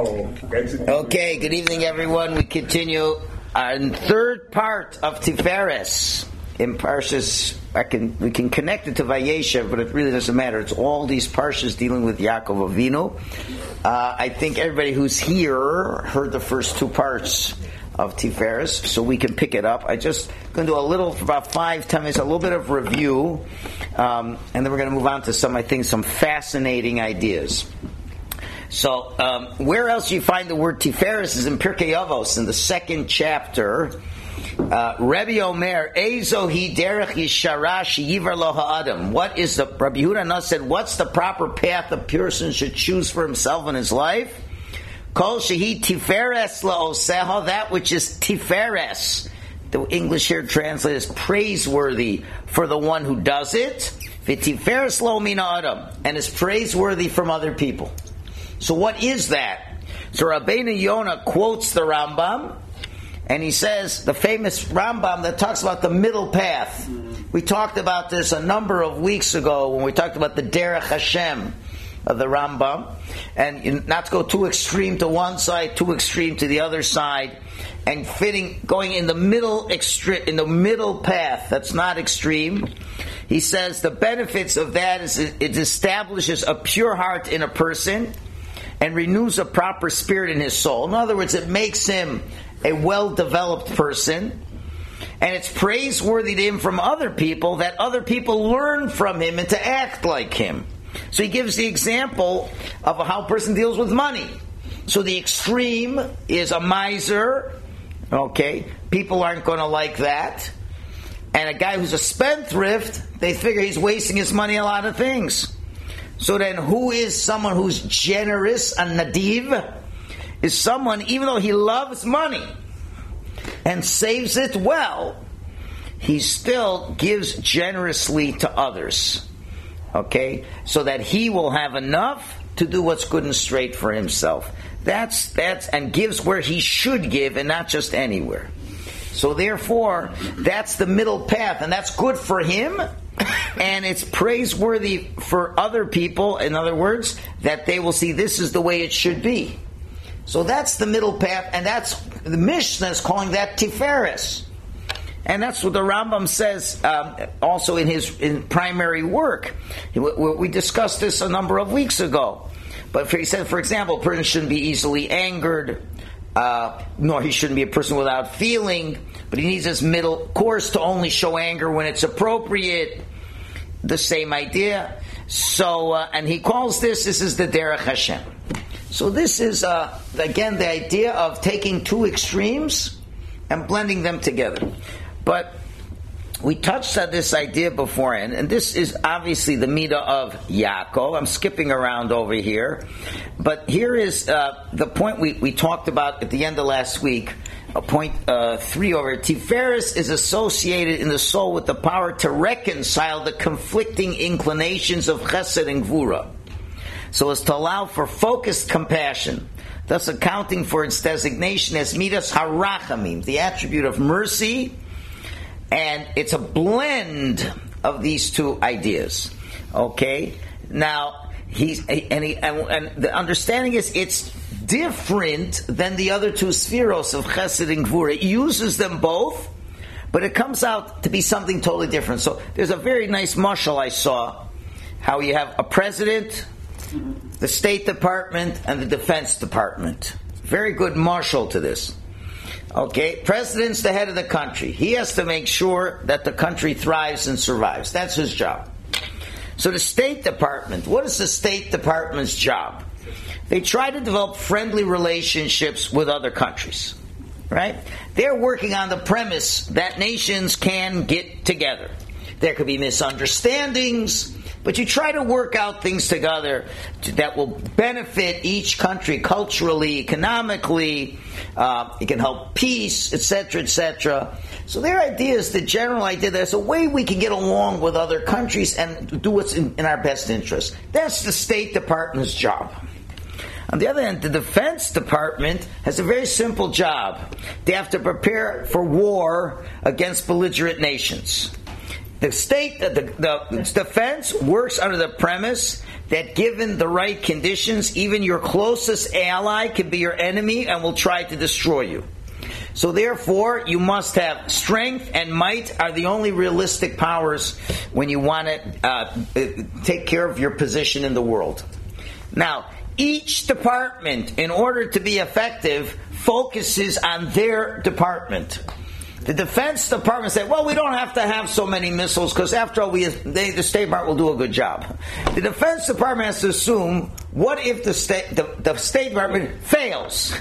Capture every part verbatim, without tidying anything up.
Okay, good evening, everyone. We continue our third part of Tiferes in Parshas. I can we can connect it to Vayeshev, but it really doesn't matter. It's all these Parshas dealing with Yaakov Avinu. Uh, I think everybody who's here heard the first two parts of Tiferes, so we can pick it up. I just going to do a little, for about five, ten minutes, a little bit of review, um, and then we're going to move on to some, I think, some fascinating ideas. So, um, where else you find the word Tiferes is in Pirkei Avos, in the second chapter. Uh, Rebbe Omer, Ezo hi derech yishara sheyivar lo ha'adam. What is the, Rabbi Yehuda Nus said, what's the proper path a person should choose for himself in his life? Kol shehi Tiferes la'oseha, that which is Tiferes. The English here translates as praiseworthy for the one who does it. V'Tiferes lo min ha'adam, and is praiseworthy from other people. So what is that? So Rabbeinu Yonah quotes the Rambam, and he says, the famous Rambam that talks about the middle path. We talked about this a number of weeks ago when we talked about the Derech Hashem of the Rambam, and not to go too extreme to one side, too extreme to the other side, and fitting, going in the middle extre- in the middle path that's not extreme. He says the benefits of that is it, it establishes a pure heart in a person and renews a proper spirit in his soul. In other words, it makes him a well-developed person, and it's praiseworthy to him from other people that other people learn from him and to act like him. So he gives the example of how a person deals with money. So the extreme is a miser. Okay, people aren't going to like that. And a guy who's a spendthrift, they figure he's wasting his money on a lot of things. So then who is someone who's generous, a nadiv? Is someone, even though he loves money and saves it well, he still gives generously to others. Okay? So that he will have enough to do what's good and straight for himself. That's, that's, and gives where he should give and not just anywhere. So therefore, that's the middle path, and that's good for him, and it's praiseworthy for other people, in other words, that they will see this is the way it should be. So that's the middle path, and that's, the Mishnah is calling that Tiferes. And that's what the Rambam says um, also in his in primary work. We, we discussed this a number of weeks ago. But for, he said, for example, a person shouldn't be easily angered, uh, nor he shouldn't be a person without feeling, but he needs his middle course to only show anger when it's appropriate. The same idea. So, uh, and he calls this, this is the Derech Hashem. So this is, uh, again, the idea of taking two extremes and blending them together. But we touched on this idea beforehand, and this is obviously the Midah of Yaakov. I'm skipping around over here. But here is uh, the point we, we talked about at the end of last week, uh, point uh, three over. Tiferes is associated in the soul with the power to reconcile the conflicting inclinations of Chesed and Gvura, so as to allow for focused compassion, thus accounting for its designation as Midas HaRachamim, the attribute of mercy, and it's a blend of these two ideas. Okay? Now, he's, and, he, and, and the understanding is it's different than the other two spheros of Chesed and Gvura. It uses them both, but it comes out to be something totally different. So there's a very nice mashal I saw, how you have a president, the State Department, and the Defense Department. Very good marshal to this. Okay, President's the head of the country. He has to make sure that the country thrives and survives. That's his job. So the State Department, what is the State Department's job? They try to develop friendly relationships with other countries. Right? They're working on the premise that nations can get together. There could be misunderstandings, but you try to work out things together that will benefit each country culturally, economically. Uh, it can help peace, et cetera, et cetera. So their idea is the general idea that there's a way we can get along with other countries and do what's in, in our best interest. That's the State Department's job. On the other hand, the Defense Department has a very simple job. They have to prepare for war against belligerent nations. The state, the, the, the defense works under the premise that given the right conditions, even your closest ally can be your enemy and will try to destroy you. So therefore, you must have strength and might are the only realistic powers when you want to uh, take care of your position in the world. Now, each department, in order to be effective, focuses on their department. The Defense Department said, well, we don't have to have so many missiles because after all, we, they, the State Department will do a good job. The Defense Department has to assume, what if the State, the, the State Department fails?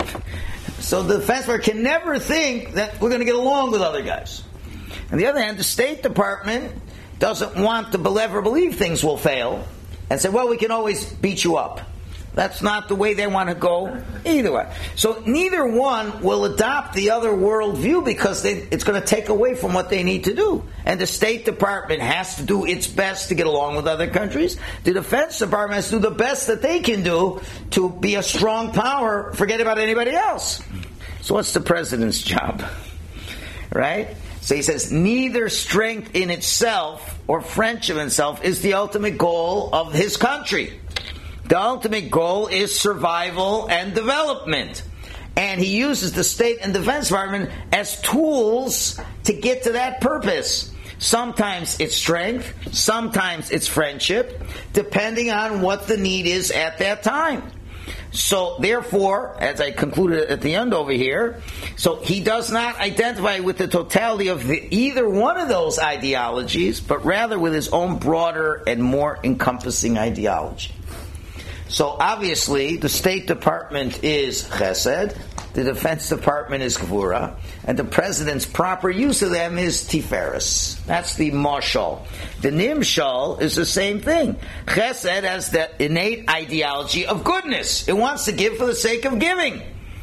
So the Defense Department can never think that we're going to get along with other guys. On the other hand, the State Department doesn't want to ever believe things will fail and say, well, we can always beat you up. That's not the way they want to go either way. So neither one will adopt the other worldview because they, it's going to take away from what they need to do. And the State Department has to do its best to get along with other countries. The Defense Department has to do the best that they can do to be a strong power, forget about anybody else. So what's the president's job? Right? So he says, neither strength in itself or friendship in itself is the ultimate goal of his country. The ultimate goal is survival and development. And he uses the State and Defense Department as tools to get to that purpose. Sometimes it's strength, sometimes it's friendship, depending on what the need is at that time. So, therefore, as I concluded at the end over here, so he does not identify with the totality of the, either one of those ideologies, but rather with his own broader and more encompassing ideology. So obviously, the State Department is Chesed, the Defense Department is Gvura, and the President's proper use of them is Tiferes. That's the Mashal. The Nimshal is the same thing. Chesed has the innate ideology of goodness. It wants to give for the sake of giving.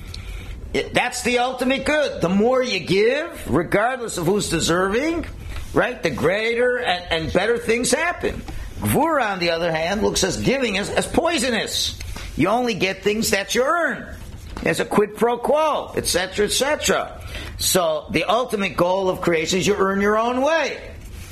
It, that's the ultimate good. The more you give, regardless of who's deserving, right, the greater and, and better things happen. Gvura, on the other hand, looks at giving as, as poisonous. You only get things that you earn. There's a quid pro quo, et cetera, et cetera. So the ultimate goal of creation is you earn your own way.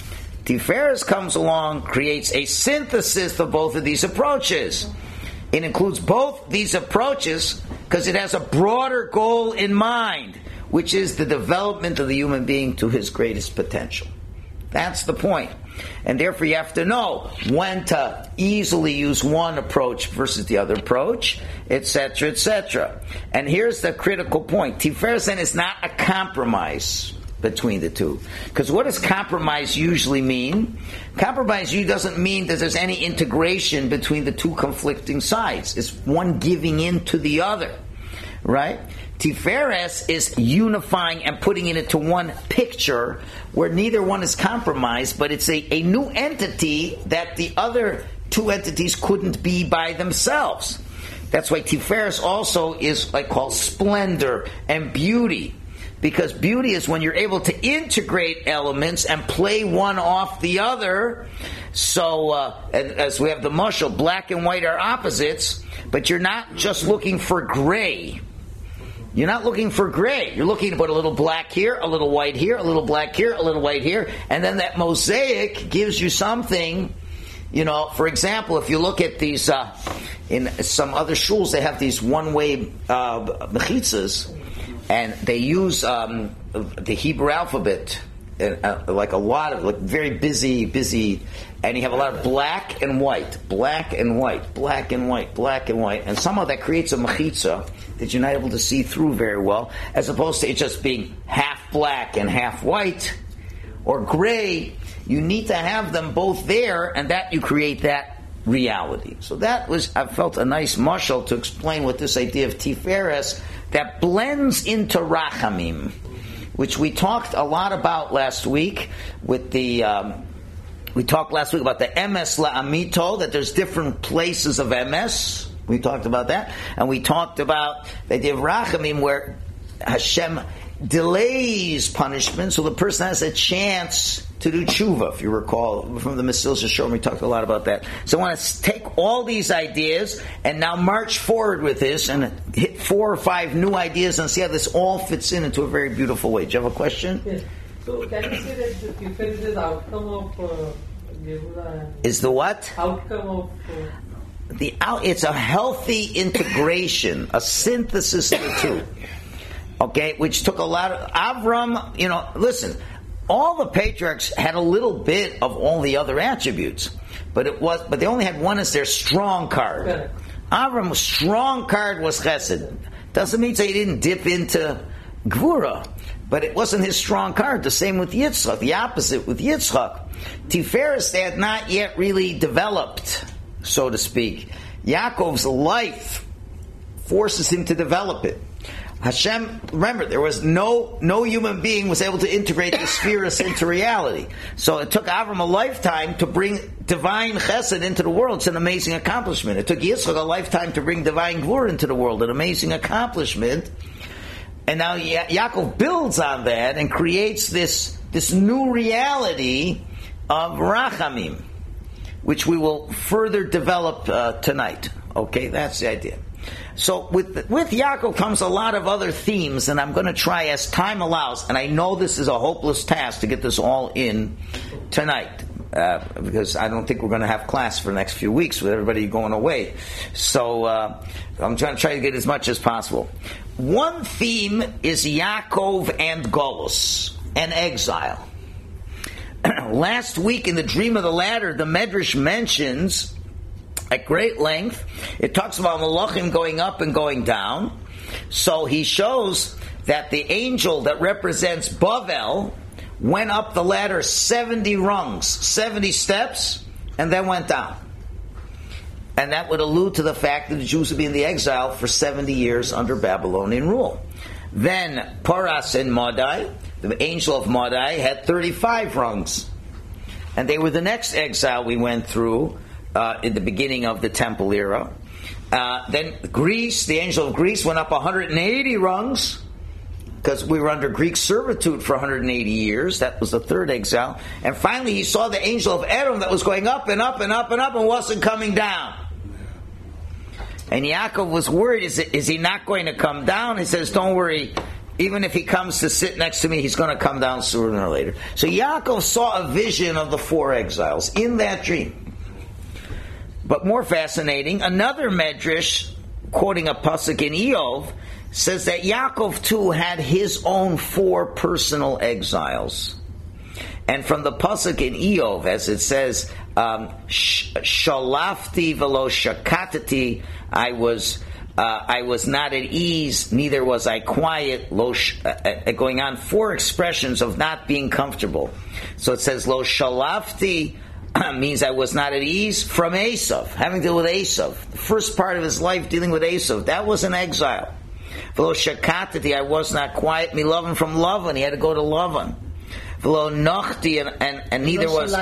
Tiferes comes along, creates a synthesis of both of these approaches. It includes both these approaches because it has a broader goal in mind, which is the development of the human being to his greatest potential. That's the point. And therefore you have to know when to easily use one approach versus the other approach, et cetera, et cetera. And here's the critical point. Tiferes then is not a compromise between the two. Because what does compromise usually mean? Compromise usually doesn't mean that there's any integration between the two conflicting sides. It's one giving in to the other. Right? Tiferes is unifying and putting it into one picture where neither one is compromised, but it's a, a new entity that the other two entities couldn't be by themselves. That's why Tiferes also is like called splendor and beauty. Because beauty is when you're able to integrate elements and play one off the other. So, uh, as we have the mashal, black and white are opposites, but you're not just looking for gray. You're not looking for gray. You're looking to put a little black here, a little white here, a little black here, a little white here, and then that mosaic gives you something. You know, for example, if you look at these, uh, in some other shuls, they have these one-way uh, mechitzas, and they use um, the Hebrew alphabet, uh, like a lot of, like very busy, busy, and you have a lot of black and white, black and white, black and white, black and white, and somehow that creates a mechitza that you're not able to see through very well, as opposed to it just being half black and half white, or gray. You need to have them both there, and that you create that reality. So that was, I felt, a nice mashal to explain what this idea of Tiferes that blends into Rachamim, which we talked a lot about last week with the, um, we talked last week about the Emes La'amito, that there's different places of Emes. We talked about that. And we talked about the idea of Rachamim, where Hashem delays punishment so the person has a chance to do tshuva. If you recall from the Mesil Shishon, we talked a lot about that. So I want to take all these ideas and now march forward with this and hit four or five new ideas and see how this all fits in into a very beautiful way. Do you have a question? Yes. So can you say that the Tiferes is outcome of uh, is the what? Outcome of... Uh, the out, it's a healthy integration, a synthesis of the two. Okay, which took a lot of Avram. You know, listen, all the patriarchs had a little bit of all the other attributes, but it was, but they only had one as their strong card. Yeah. Avram's strong card was Chesed. Doesn't mean that he didn't dip into Gvura, but it wasn't his strong card. The same with Yitzchak. The opposite with Yitzchak. Tiferes, they had not yet really developed, so to speak. Yaakov's life forces him to develop it. Hashem, remember, there was no no human being was able to integrate the spheres into reality. So it took Avram a lifetime to bring divine chesed into the world. It's an amazing accomplishment. It took Yitzchak a lifetime to bring divine glory into the world. An amazing accomplishment. And now ya- Yaakov builds on that and creates this, this new reality of Rachamim, which we will further develop uh, tonight. Okay, that's the idea. So with with Yaakov comes a lot of other themes, and I'm going to try as time allows, and I know this is a hopeless task to get this all in tonight, uh, because I don't think we're going to have class for the next few weeks with everybody going away. So uh, I'm trying to try to get as much as possible. One theme is Yaakov and Golus, and exile. Last week in the Dream of the Ladder, the Medrash mentions at great length, it talks about Malachim going up and going down. So he shows that the angel that represents Bavel went up the ladder seventy rungs, seventy steps, and then went down. And that would allude to the fact that the Jews would be in the exile for seventy years under Babylonian rule. Then Paras and Madai, the angel of Madai, had thirty-five rungs. And they were the next exile we went through Uh, in the beginning of the Temple era. Uh, then Greece, the angel of Greece, went up one hundred eighty rungs, because we were under Greek servitude for one hundred eighty years. That was the third exile. And finally he saw the angel of Edom that was going up and up and up and up and wasn't coming down. And Yaakov was worried, is, it, is he not going to come down? He says, don't worry, even if he comes to sit next to me, he's going to come down sooner or later. So Yaakov saw a vision of the four exiles in that dream. But more fascinating, another Medrash, quoting a pasuk in Eov, says that Yaakov too had his own four personal exiles. And from the pasuk in Eov, as it says, um, Shalafti velo shakatati, I was uh, I was not at ease, neither was I quiet. Lo sh- uh, uh, going on four expressions of not being comfortable. So it says Lo shalafti means I was not at ease from Esav, having to do with Esav. The first part of his life dealing with Esav, that was an exile. V'lo shakatati, I was not quiet. Me loving from Lavan, he had to go to Lavan. V'lo nachti, and, and, and neither was...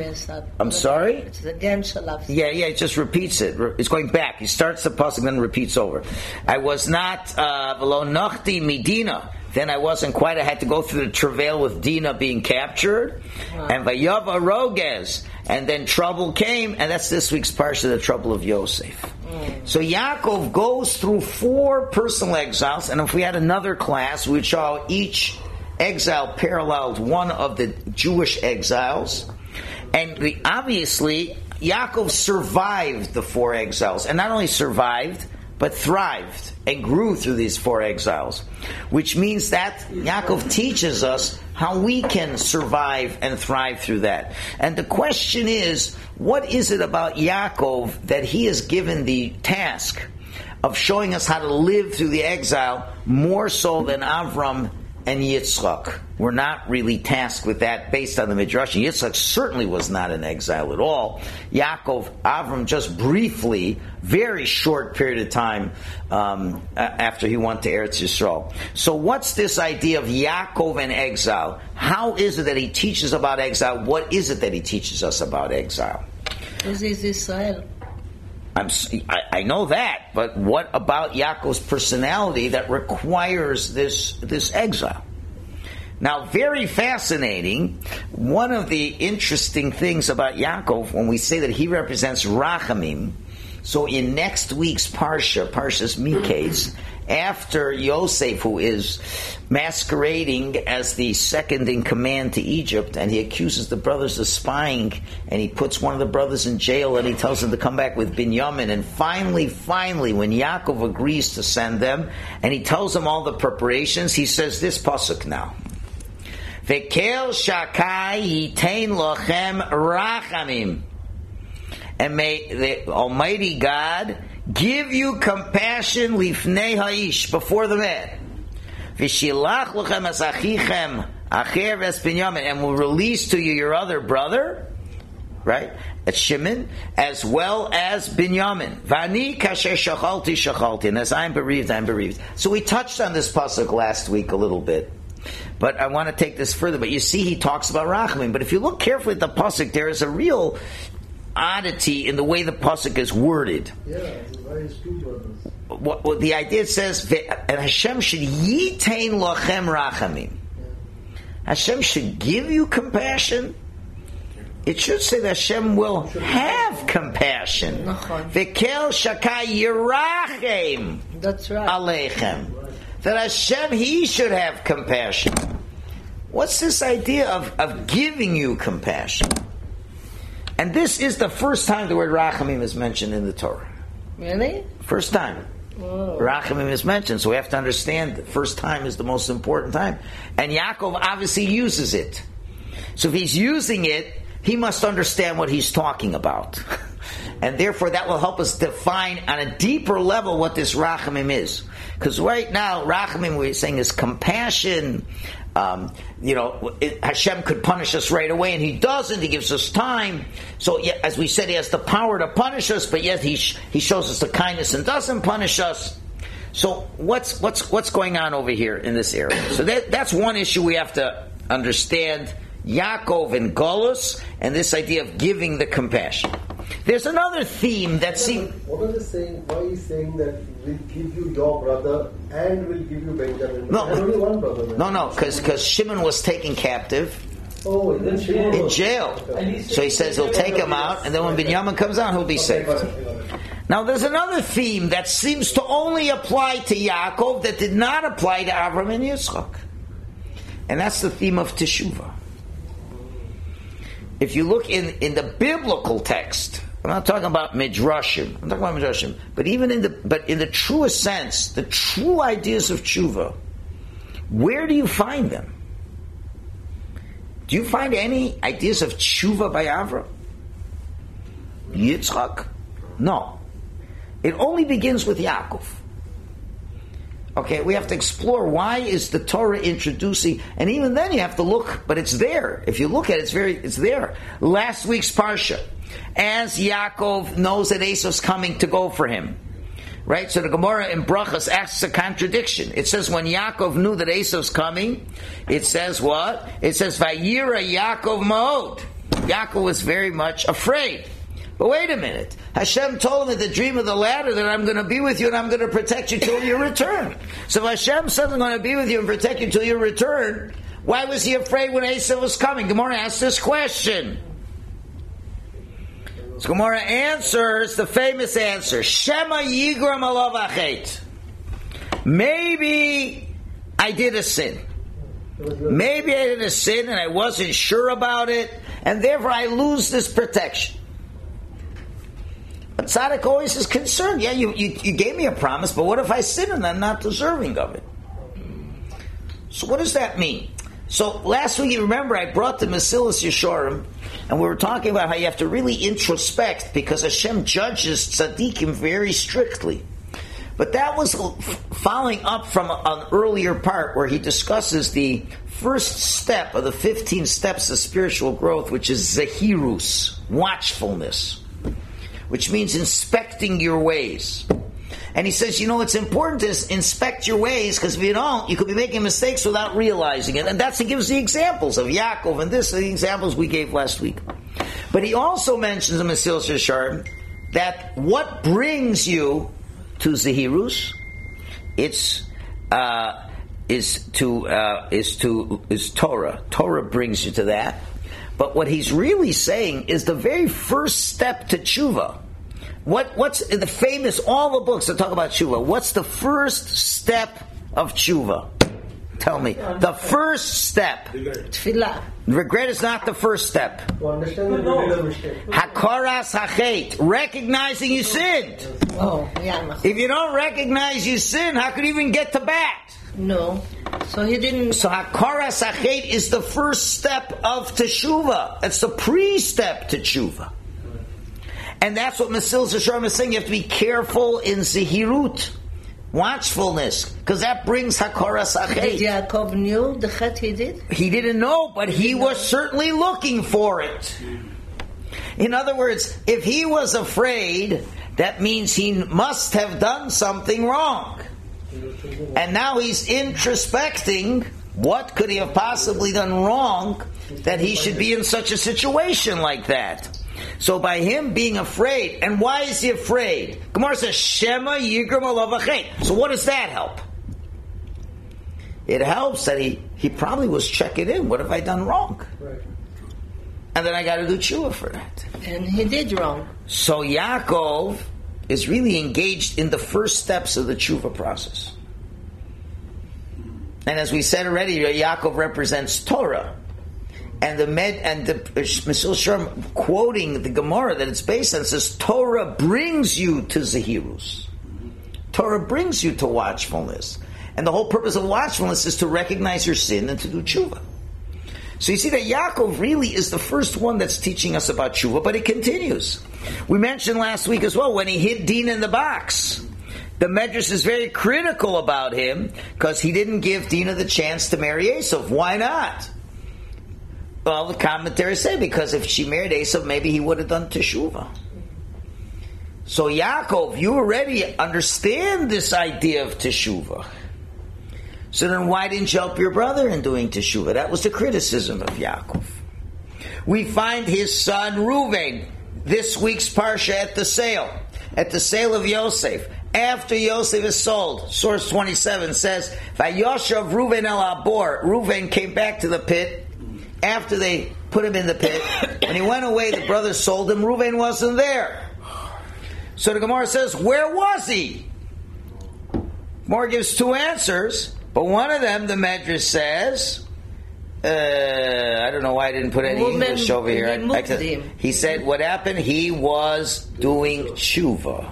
I'm sorry? It's again shalafti. Yeah, yeah, it just repeats it. It's going back. He starts the pasuk, then repeats over. I was not, uh, v'lo nachti midina. Then I wasn't quite, I had to go through the travail with Dinah being captured. Wow. And Vayava Roges. And then trouble came, and that's this week's parsha, the trouble of Yosef. Mm. So Yaakov goes through four personal exiles, and if we had another class, we would show how each exile paralleled one of the Jewish exiles. And the, obviously, Yaakov survived the four exiles, and not only survived, but thrived and grew through these four exiles. Which means that Yaakov teaches us how we can survive and thrive through that. And the question is, what is it about Yaakov that he is given the task of showing us how to live through the exile more so than Avram and Yitzchak? We're not really tasked with that based on the Midrash. Yitzchak certainly was not in exile at all. Yaakov, Avram just briefly, very short period of time um, after he went to Eretz Yisrael. So what's this idea of Yaakov and exile? How is it that he teaches about exile? What is it that he teaches us about exile? This is Israel. I'm, I, I know that, but what about Yaakov's personality that requires this this exile? Now, very fascinating. One of the interesting things about Yaakov, when we say that he represents Rachamim, so in next week's Parsha, Parshas Miketz, after Yosef, who is masquerading as the second in command to Egypt, and he accuses the brothers of spying, and he puts one of the brothers in jail, and he tells them to come back with Binyamin, and finally, finally, when Yaakov agrees to send them, and he tells them all the preparations, he says this pasuk now. Vekel shakai yitain lochem rachamim. And may the Almighty God give you compassion lifnei ha'ish, before the man. V'shilach lochem es achichem acher ves Binyamin, and will release to you your other brother, right? It's Shimon, as well as Binyamin. Vani kasher shachalti shachalti, and as I'm bereaved, I'm bereaved. So we touched on this pasuk last week a little bit, but I want to take this further. But you see, he talks about Rachamim. But if you look carefully at the pasuk, there is a real oddity in the way the pasuk is worded. Yeah, it's two brothers. What, what the idea says, and Hashem should yitain lochem rachamim. Hashem should give you compassion. It should say that Hashem will have compassion. Vekel shakai yirachem. That's right. Aleichem. That Hashem, He should have compassion. What's this idea of, of giving you compassion? And this is the first time the word rachamim is mentioned in the Torah. Really? First time. Whoa. Rachamim is mentioned, so we have to understand that first time is the most important time. And Yaakov obviously uses it. So if he's using it, he must understand what he's talking about. And therefore that will help us define on a deeper level what this rachamim is. Because right now, rachamim, we're saying, is compassion. Um, you know, it, Hashem could punish us right away, and He doesn't. He gives us time. So, yeah, as we said, He has the power to punish us, but yet He sh- He shows us the kindness and doesn't punish us. So, what's what's what's going on over here in this area? So that that's one issue we have to understand. Yaakov and Golus, and this idea of giving the compassion. There's another theme that seems. What is he saying? Why is he saying that we'll give you your brother and we'll give you Benjamin? No, and only one brother. No, no, because Shimon was taken captive. Oh, in jail. In jail. So he says he'll take him out, and then when Binyamin comes out, he'll be saved. Now there's another theme that seems to only apply to Yaakov that did not apply to Avram and Yitzchak. And that's the theme of Teshuvah. If you look in, in the biblical text, I'm not talking about midrashim. I'm talking about midrashim, but even in the but in the truest sense, the true ideas of tshuva, where do you find them? Do you find any ideas of tshuva by Avram? Yitzchak? No. It only begins with Yaakov. Okay, we have to explore why is the Torah introducing, and even then you have to look, but it's there. If you look at it, it's very, it's there. Last week's Parsha, as Yaakov knows that Esau's coming to go for him, right? So the Gemara in Brachas asks a contradiction. It says when Yaakov knew that Esau's coming, it says what? It says Vayira Yaakov Ma'od. Yaakov was very much afraid. But wait a minute. Hashem told him in the dream of the ladder that I'm going to be with you and I'm going to protect you till your return. So if Hashem said I'm going to be with you and protect you till your return, why was he afraid when Esau was coming? Gemara asks this question. So Gemara answers the famous answer. Shema yigram alav achet. Maybe I did a sin. Maybe I did a sin and I wasn't sure about it, and therefore I lose this protection. But Tzaddik always is concerned. Yeah, you, you, you gave me a promise, but what if I sin and I'm not deserving of it? So what does that mean? So last week, you remember, I brought the Mesilas Yesharim, and we were talking about how you have to really introspect because Hashem judges tzaddikim very strictly. But that was following up from an earlier part where he discusses the first step of the fifteen steps of spiritual growth, which is zehirus, watchfulness, which means inspecting your ways. And he says, you know, it's important to inspect your ways because if you don't, you could be making mistakes without realizing it. And that's, he gives the examples of Yaakov, and this are the examples we gave last week. But he also mentions in Mesilas Yesharim that what brings you to Zehirus, it's uh, is to uh, is to is Torah. Torah brings you to that. But what he's really saying is the very first step to tshuva, What what's the famous, all the books that talk about tshuva, what's the first step of tshuva? Tell me. The first step. Tefillah. Regret is not the first step. To understand that you did a mistake. Hakaras hachet. Recognizing you sinned. Oh, yeah. If you don't recognize you sin, how could you even get to bat? No. So he didn't. So hakaras hachet is the first step of teshuva. It's the pre-step to tshuva. And that's what Mesil Zesharim is saying. You have to be careful in zehirut. Watchfulness, because that brings hakaras hachet. Did Yaakov knew the chet he did? He didn't know, but he was certainly looking for it. In other words, if he was afraid, that means he must have done something wrong. And now he's introspecting, what could he have possibly done wrong that he should be in such a situation like that? So by him being afraid, and why is he afraid? Gemara says, Shema Yigram Alav Achet. So what does that help? It helps that he, he probably was checking in. What have I done wrong? Right. And then I got to do tshuva for that. And he did wrong. So Yaakov is really engaged in the first steps of the tshuva process. And as we said already, Yaakov represents Torah. And the med and the Mesil Sharm quoting the Gemara that it's based on says Torah brings you to zehirus. Torah brings you to watchfulness, and the whole purpose of watchfulness is to recognize your sin and to do tshuva. So you see that Yaakov really is the first one that's teaching us about tshuva, but it continues. We mentioned last week as well when he hid Dinah in the box. The Medrash is very critical about him because he didn't give Dinah the chance to marry Esav. Why not? Well, the commentaries say because if she married Esav, maybe he would have done teshuvah. So Yaakov, you already understand this idea of teshuvah. So then why didn't you help your brother in doing teshuvah? That was the criticism of Yaakov. We find his son Reuven, this week's parsha at the sale, at the sale of Yosef. After Yosef is sold, source twenty-seven says, Vayoshav Reuven el Abor. Reuven came back to the pit. After they put him in the pit, when he went away, the brothers sold him. Reuven wasn't there. So the Gemara says, where was he? Gemara gives two answers, but one of them, the Medrash says, uh, I don't know why I didn't put any Woman, English over here. I, I, him. he said, what happened? He was doing tshuva.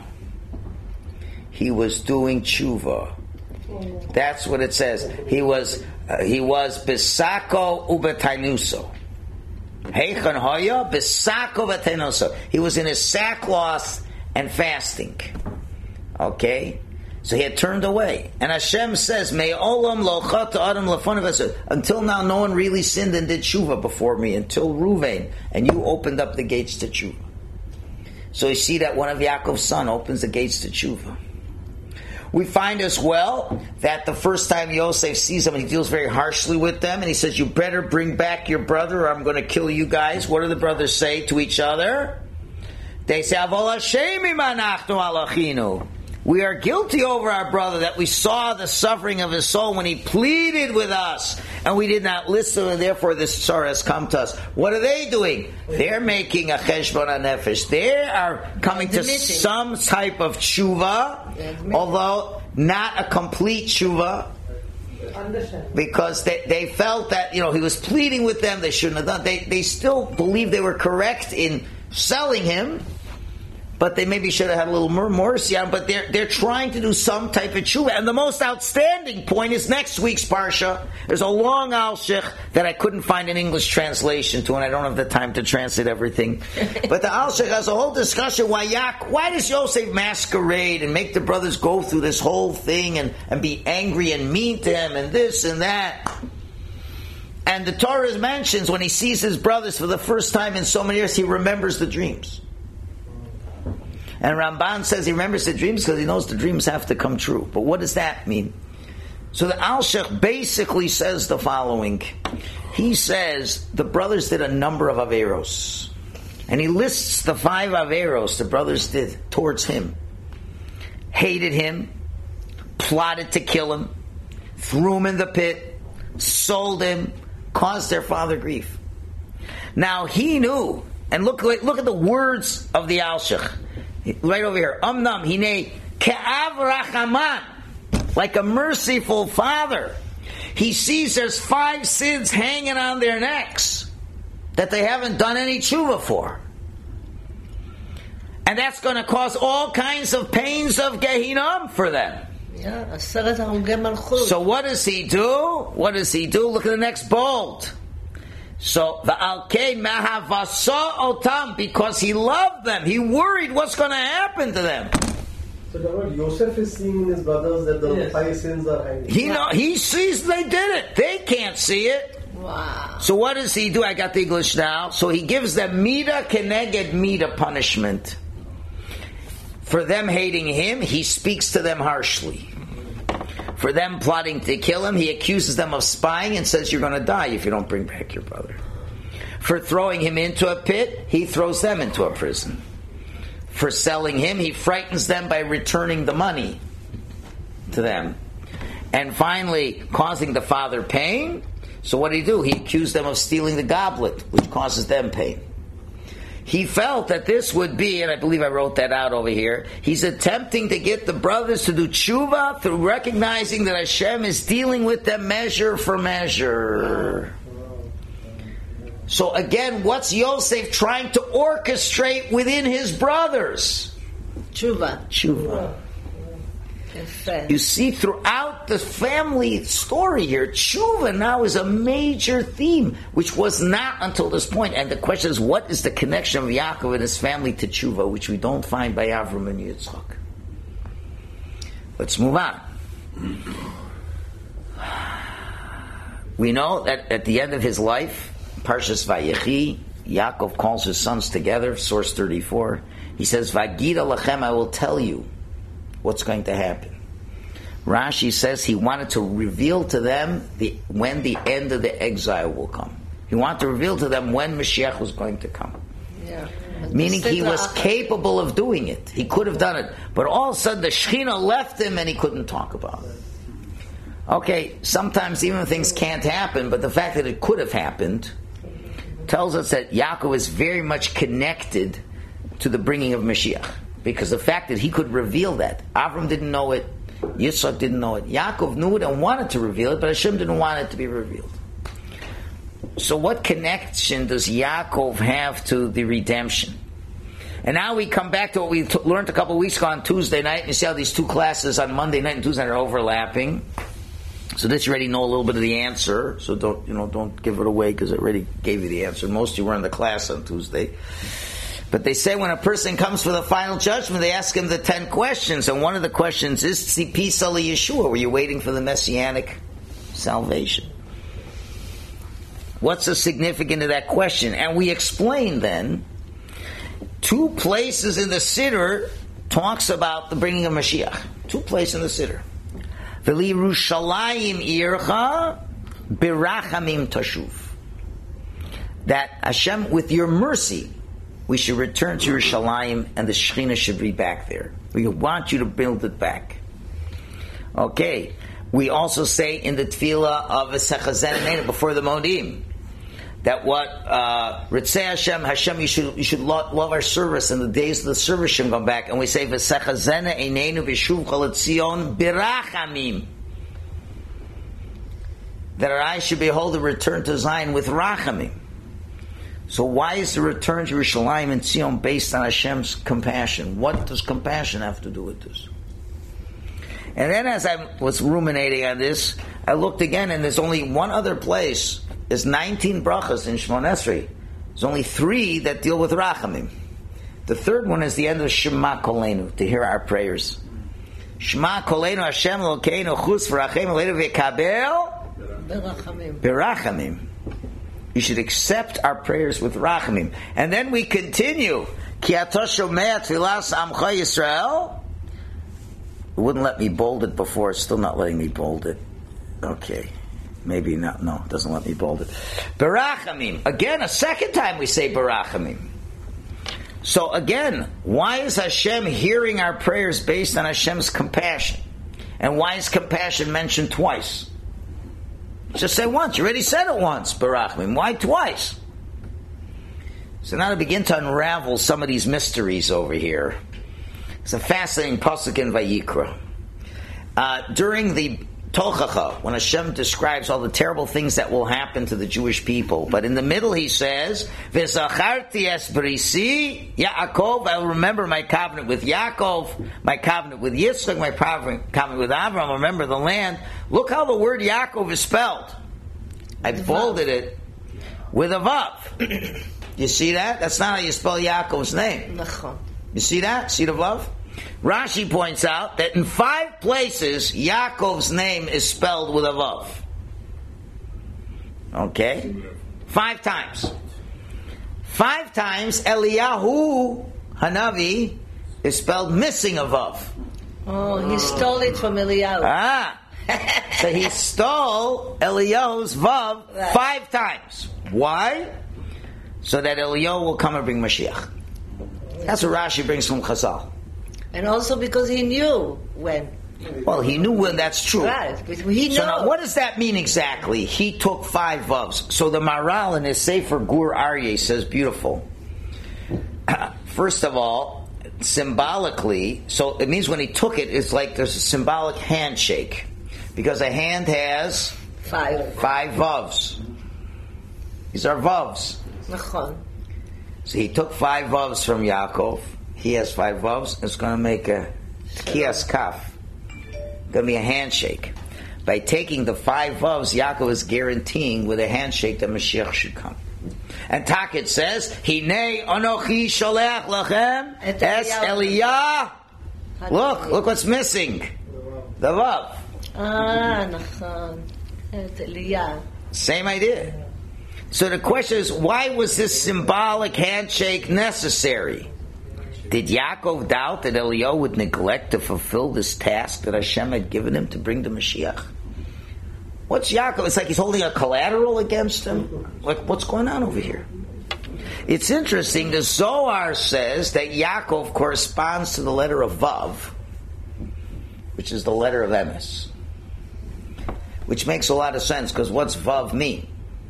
He was doing tshuva. That's what it says. He was uh, he was besako ubetainuso. Heichan hoya besako ubetainuso. He was in his sackcloth and fasting. Okay, so he had turned away, and Hashem says, "May olam lo chata adam lefanav." Until now, no one really sinned and did tshuva before me until Reuven, and you opened up the gates to tshuva. So you see that one of Yaakov's son opens the gates to tshuva. We find as well that the first time Yosef sees them, he deals very harshly with them, and he says, you better bring back your brother or I'm going to kill you guys. What do the brothers say to each other? They say, Avol Hashem imanachnu alachinu. We are guilty over our brother that we saw the suffering of his soul when he pleaded with us, and we did not listen, and therefore this sorrow has come to us. What are they doing? They're making a cheshbon hanefesh. They are coming to some type of tshuva, although not a complete tshuva, because they, they felt that, you know, he was pleading with them, they shouldn't have done. They, they still believe they were correct in selling him, but they maybe should have had a little more mercy on him. But they're they're trying to do some type of tshuva. And the most outstanding point is next week's parsha. There's a long alshich that I couldn't find an English translation to, and I don't have the time to translate everything. But the alshich has a whole discussion why Yak, why does Yosef masquerade and make the brothers go through this whole thing and, and be angry and mean to him and this and that. And the Torah mentions when he sees his brothers for the first time in so many years, he remembers the dreams. And Ramban says he remembers the dreams because he knows the dreams have to come true. But what does that mean? So the Alshech basically says the following. He says the brothers did a number of Averos. And he lists the five Averos the brothers did towards him. Hated him, plotted to kill him, threw him in the pit, sold him, caused their father grief. Now he knew, and look, look at the words of the Alshech. Right over here. Amnam hine ke'av rachaman. Like a merciful father. He sees there's five sins hanging on their necks that they haven't done any tshuva for. And that's going to cause all kinds of pains of Gehinnom for them. Yeah, Aseret Harugei Malchut. So what does he do? What does he do? Look at the next bold. So va'alkei mahavasa otam, because he loved them, he worried what's going to happen to them. So Lord, Yosef is seeing in his brothers that the Yes. five sins are hanging. He know he sees they did it. They can't see it. Wow. So what does he do? I got the English now. So he gives them mida keneged mida punishment. For them hating him, he speaks to them harshly. For them plotting to kill him, he accuses them of spying and says, you're going to die if you don't bring back your brother. For throwing him into a pit, he throws them into a prison. For selling him, he frightens them by returning the money to them. And finally, causing the father pain. So what did he do? He accused them of stealing the goblet, which causes them pain. He felt that this would be, and I believe I wrote that out over here, he's attempting to get the brothers to do tshuva through recognizing that Hashem is dealing with them measure for measure. So again, what's Yosef trying to orchestrate within his brothers? Tshuva. Tshuva. Yefeh. You see, throughout the family story here, tshuva now is a major theme, which was not until this point. And the question is, what is the connection of Yaakov and his family to tshuva, which we don't find by Avram and Yitzchak? Let's move on. We know that at the end of his life, Parshas Vayechi, Yaakov calls his sons together, source thirty-four. He says, Vagida lachem, I will tell you what's going to happen. Rashi says he wanted to reveal to them the, when the end of the exile will come. He wanted to reveal to them when Mashiach was going to come. Yeah. Meaning he was capable of doing it. He could have done it. But all of a sudden the Shekhinah left him and he couldn't talk about it. Okay, sometimes even things can't happen, but the fact that it could have happened tells us that Yaakov is very much connected to the bringing of Mashiach. Because the fact that he could reveal that. Avram didn't know it. Yitzchak didn't know it. Yaakov knew it and wanted to reveal it, but Hashem didn't want it to be revealed. So what connection does Yaakov have to the redemption? And now we come back to what we t- learned a couple of weeks ago on Tuesday night. And you see how these two classes on Monday night and Tuesday night are overlapping. So this you already know a little bit of the answer. So don't, you know, don't give it away because I already gave you the answer. Most of you were in the class on Tuesday. But they say when a person comes for the final judgment, they ask him the ten questions. And one of the questions is, Tzipisa li Yeshua, were you waiting for the messianic salvation? What's the significance of that question? And we explain then, two places in the Siddur talks about the bringing of Mashiach. Two places in the Siddur. V'lirushalayim ircha birachamim tashuv. That Hashem, with your mercy, we should return to Yerushalayim and the Shekhinah should be back there. We want you to build it back. Okay. We also say in the tefillah of Esechazan before the Modim that what uh, Ritzei Hashem, Hashem, you should you should love, love our service, and the days of the service should come back. And we say V'sechazena einenu b'shuv chol Tzion birachamim, that our eyes should behold the return to Zion with rachamim. So why is the return to Yerushalayim and Tzion based on Hashem's compassion? What does compassion have to do with this? And then as I was ruminating on this, I looked again, and there's only one other place. There's nineteen brachas in Shemon Esrei. There's only three that deal with rachamim. The third one is the end of Shema Kolenu, to hear our prayers. Shema Kolenu Hashem Elokeinu chus v'rachem aleinu v'kabel Berachamim. berachamim. You should accept our prayers with rachamim. And then we continue. Ki ata shomea tfilas amcha Yisrael. It wouldn't let me bold it before. It's still not letting me bold it. Okay. Maybe not. No, it doesn't let me bold it. Berachamim. Again, a second time we say berachamim. So again, why is Hashem hearing our prayers based on Hashem's compassion? And why is compassion mentioned twice? Just say once. You already said it once, berachamim. Why twice? So now to begin to unravel some of these mysteries over here. It's a fascinating pasuk in Vayikra. Uh, during the Tochacha, when Hashem describes all the terrible things that will happen to the Jewish people, but in the middle he says, "V'zacharti es brisi Yaakov." I will remember my covenant with Yaakov, my covenant with Yitzchak, my covenant with Avraham. I'll remember the land. Look how the word Yaakov is spelled. I bolded it with a vav. You see that? That's not how you spell Yaakov's name. You see that? See the vav? Rashi points out that in five places Yaakov's name is spelled with a vav. Okay? Five times. Five times Eliyahu Hanavi is spelled missing a vav. Oh, he stole it from Eliyahu. Ah! So he stole Eliyahu's vav Right. five times. Why? So that Eliyahu will come and bring Mashiach. That's what Rashi brings from Chazal. And also because he knew when. Well, he knew when that's true. Right. But he knew. So now, what does that mean exactly? He took five vavs. So the Maral in his Sefer Gur Aryeh says beautiful. First of all, symbolically, so it means when he took it, it's like there's a symbolic handshake. Because a hand has Five. five vavs. These are vavs. Nachon. So he took five vavs from Yaakov. He has five vavs. It's going to make a kias kaf. Going to be a handshake. By taking the five vavs, Yaakov is guaranteeing with a handshake that Mashiach should come. And Takit says, Hinei anochi sholeach lachem es Eliyah. Look, look what's missing. The vav. Ah, nachon. Et Eliyahu. Same idea. So the question is, why was this symbolic handshake necessary? Did Yaakov doubt that Eliyahu would neglect to fulfill this task that Hashem had given him to bring the Mashiach? What's Yaakov? It's like he's holding a collateral against him. Like, what's going on over here? It's interesting. The Zohar says that Yaakov corresponds to the letter of Vav, which is the letter of Emes. Which makes a lot of sense, because what's Vav mean?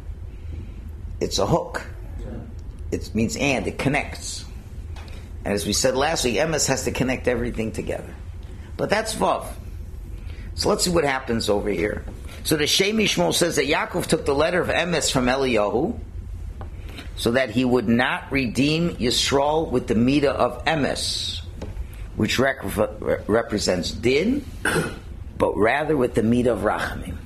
It's a hook. It means and, it connects. And as we said last week, Emes has to connect everything together. But that's Vav. So let's see what happens over here. So the Shem Mishmol says that Yaakov took the letter of Emes from Eliyahu so that he would not redeem Yisrael with the Midah of Emes, which rec- represents Din, but rather with the Midah of Rachamim.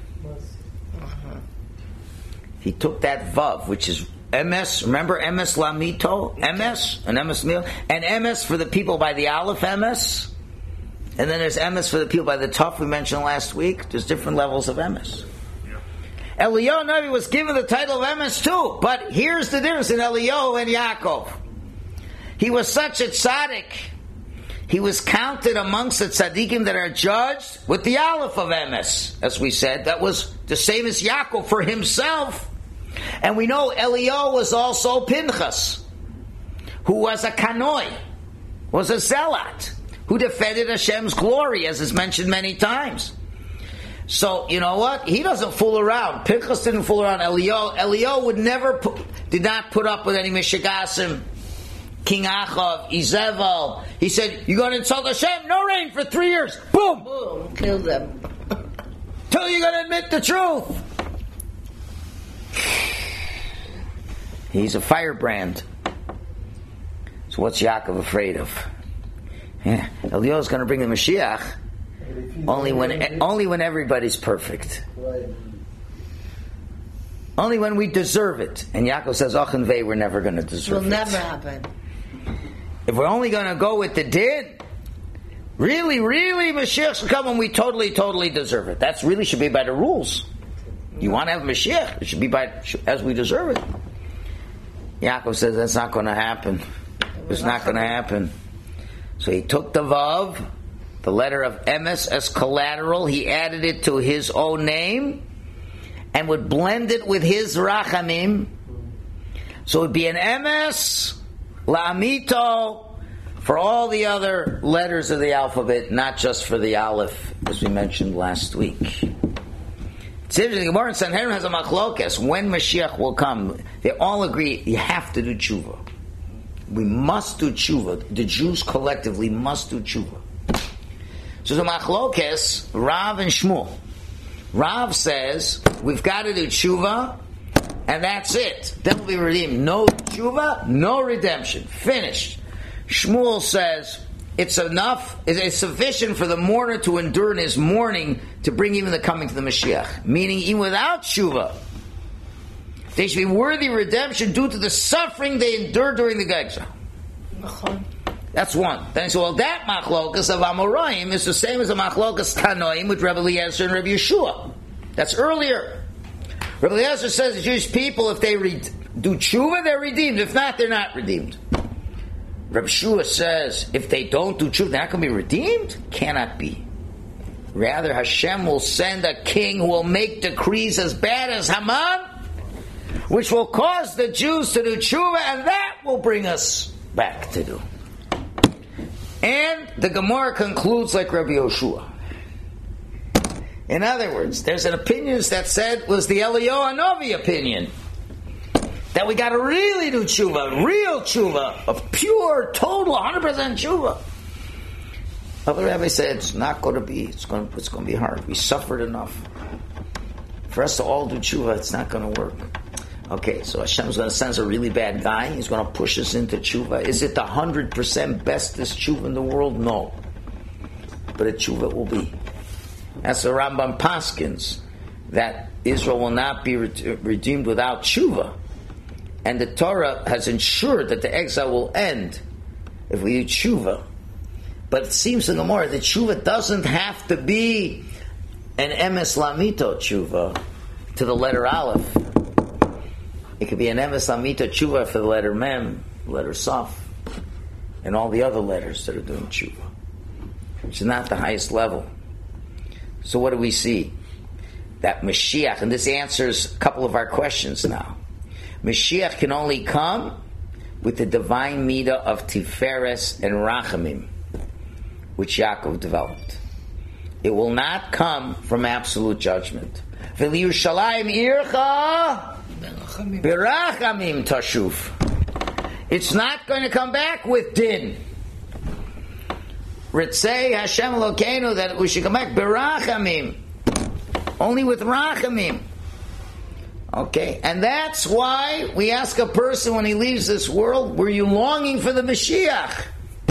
He took that Vav, which is Emes, remember Emes Lamito? Emes, and Emes Mil, and Emes for the people by the Aleph Emes, and then there's Emes for the people by the Tuf we mentioned last week. There's different levels of Emes. Yeah. Eliyahu Navi was given the title of Emes too, but here's the difference in Eliyahu and Yaakov. He was such a tzaddik. He was counted amongst the tzaddikim that are judged with the Aleph of Emes, as we said. That was the same as Yaakov for himself. And we know Eliyahu was also Pinchas, who was a kanoi, was a zealot, who defended Hashem's glory, as is mentioned many times. So, you know what? He doesn't fool around. Pinchas didn't fool around. Eliyahu, Eliyahu would never, put, did not put up with any Mishigasim. King Achav, Izebel. He said, you're going to insult Hashem? No rain for three years. Boom! Boom, kill them. Till you're going to admit the truth. He's a firebrand. So what's Yaakov afraid of? Yeah, Eliyahu's going to bring the Mashiach only when only when everybody's perfect. Only when we deserve it. And Yaakov says, Achan Vei, we're never going to deserve Will it. never happen. If we're only going to go with the din, really, really, Mashiach should come when we totally, totally deserve it. That's really should be by the rules. You want to have Mashiach, it should be by as we deserve it. Yaakov says that's not going to happen. It's not going to happen. So he took the Vav, the letter of Emes, as collateral. He added it to his own name and would blend it with his Rachamim. So it would be an Emes, La'amito, for all the other letters of the alphabet, not just for the Aleph, as we mentioned last week. It's interesting, the Gemara in Sanhedrin has a machlokes. When Mashiach will come, they all agree you have to do tshuva. We must do tshuva. The Jews collectively must do tshuva. So the machlokes, Rav and Shmuel. Rav says, we've got to do tshuva, and that's it. Then we'll be redeemed. No tshuva, no redemption. Finished. Shmuel says, it's enough, it's sufficient for the mourner to endure in his mourning to bring even the coming to the Mashiach. Meaning, even without tshuva, they should be worthy of redemption due to the suffering they endured during the exile. That's one. Then he said, well, that machlokas of Amoraim is the same as the machlokas Tanoim with Rebbe Eliezer and Rebbe Yeshua. That's earlier. Rebbe Eliezer says the Jewish people, if they re- do tshuva, they're redeemed. If not, they're not redeemed. Rebbe Yeshua says, if they don't do tshuva, they're not going to be redeemed? Cannot be. Rather, Hashem will send a king who will make decrees as bad as Haman, which will cause the Jews to do tshuva, and that will bring us back to do. And the Gemara concludes like Rabbi Yoshua. In other words, there's an opinion that said was the Eliyahu Hanavi opinion, that we got to really do tshuva, real tshuva, of pure, total, one hundred percent tshuva. Other rabbi said it's not going to be. It's going. It's going to be hard. We suffered enough. For us to all do tshuva, it's not going to work. Okay, so Hashem's going to send us a really bad guy. He's going to push us into tshuva. Is it the one hundred percent bestest tshuva in the world? No. But a tshuva will be. That's the Rambam Paskins, that Israel will not be re- redeemed without tshuva. And the Torah has ensured that the exile will end if we do tshuva. But it seems to the Gemara that tshuva doesn't have to be an emes lamito tshuva to the letter Aleph. It could be an emes lamito tshuva for the letter Mem, letter Saf, and all the other letters that are doing tshuva, which is not the highest level. So what do we see? That Mashiach, and this answers a couple of our questions now. Mashiach can only come with the divine midah of Tiferes and Rachamim, which Yaakov developed. It will not come from absolute judgment. V'liyushalayim ircha berachamim tashuf. It's not going to come back with din. Ritzei Hashem Elokeinu, that we should come back berachamim, only with rachamim. Okay, and that's why we ask a person when he leaves this world, were you longing for the Mashiach?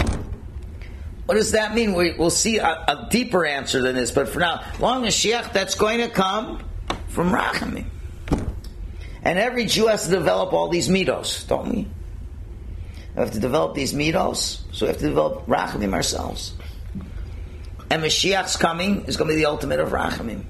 What does that mean? We, we'll see a, a deeper answer than this, but for now, long Mashiach, that's going to come from Rachamim. And every Jew has to develop all these midos, don't we? We have to develop these midos, so we have to develop Rachamim ourselves. And Mashiach's coming is going to be the ultimate of Rachamim.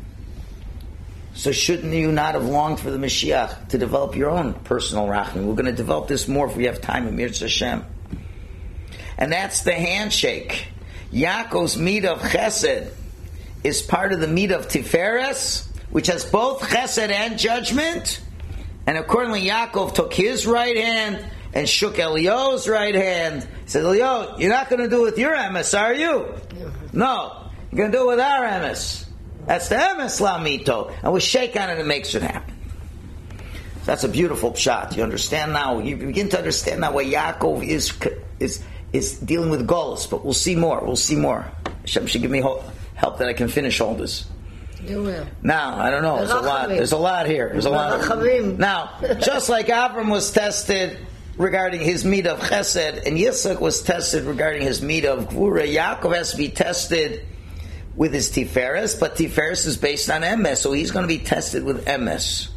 So shouldn't you not have longed for the Mashiach to develop your own personal Rachamim? We're going to develop this more if we have time in Mirz Hashem. And that's the handshake. Yaakov's midah of Chesed is part of the midah of Tiferes, which has both Chesed and judgment. And accordingly, Yaakov took his right hand and shook Eliyahu's right hand. He said, Eliyahu, you're not going to do it with your emes, are you? No. You're going to do it with our emes. That's the emes lamito. And we shake on it and it makes it happen. That's a beautiful shot. You understand now? You begin to understand now why Yaakov is is is dealing with Golus. But we'll see more. We'll see more. Hashem should give me help that I can finish all this. You will. Now, I don't know. There's a lot. There's a lot here. There's a lot. Now, just like Avram was tested regarding his midah of Chesed, and Yitzchak was tested regarding his midah of Gvura, Yaakov has to be tested with his Tiferes, but Tiferes is based on Emes, so he's going to be tested with Emes.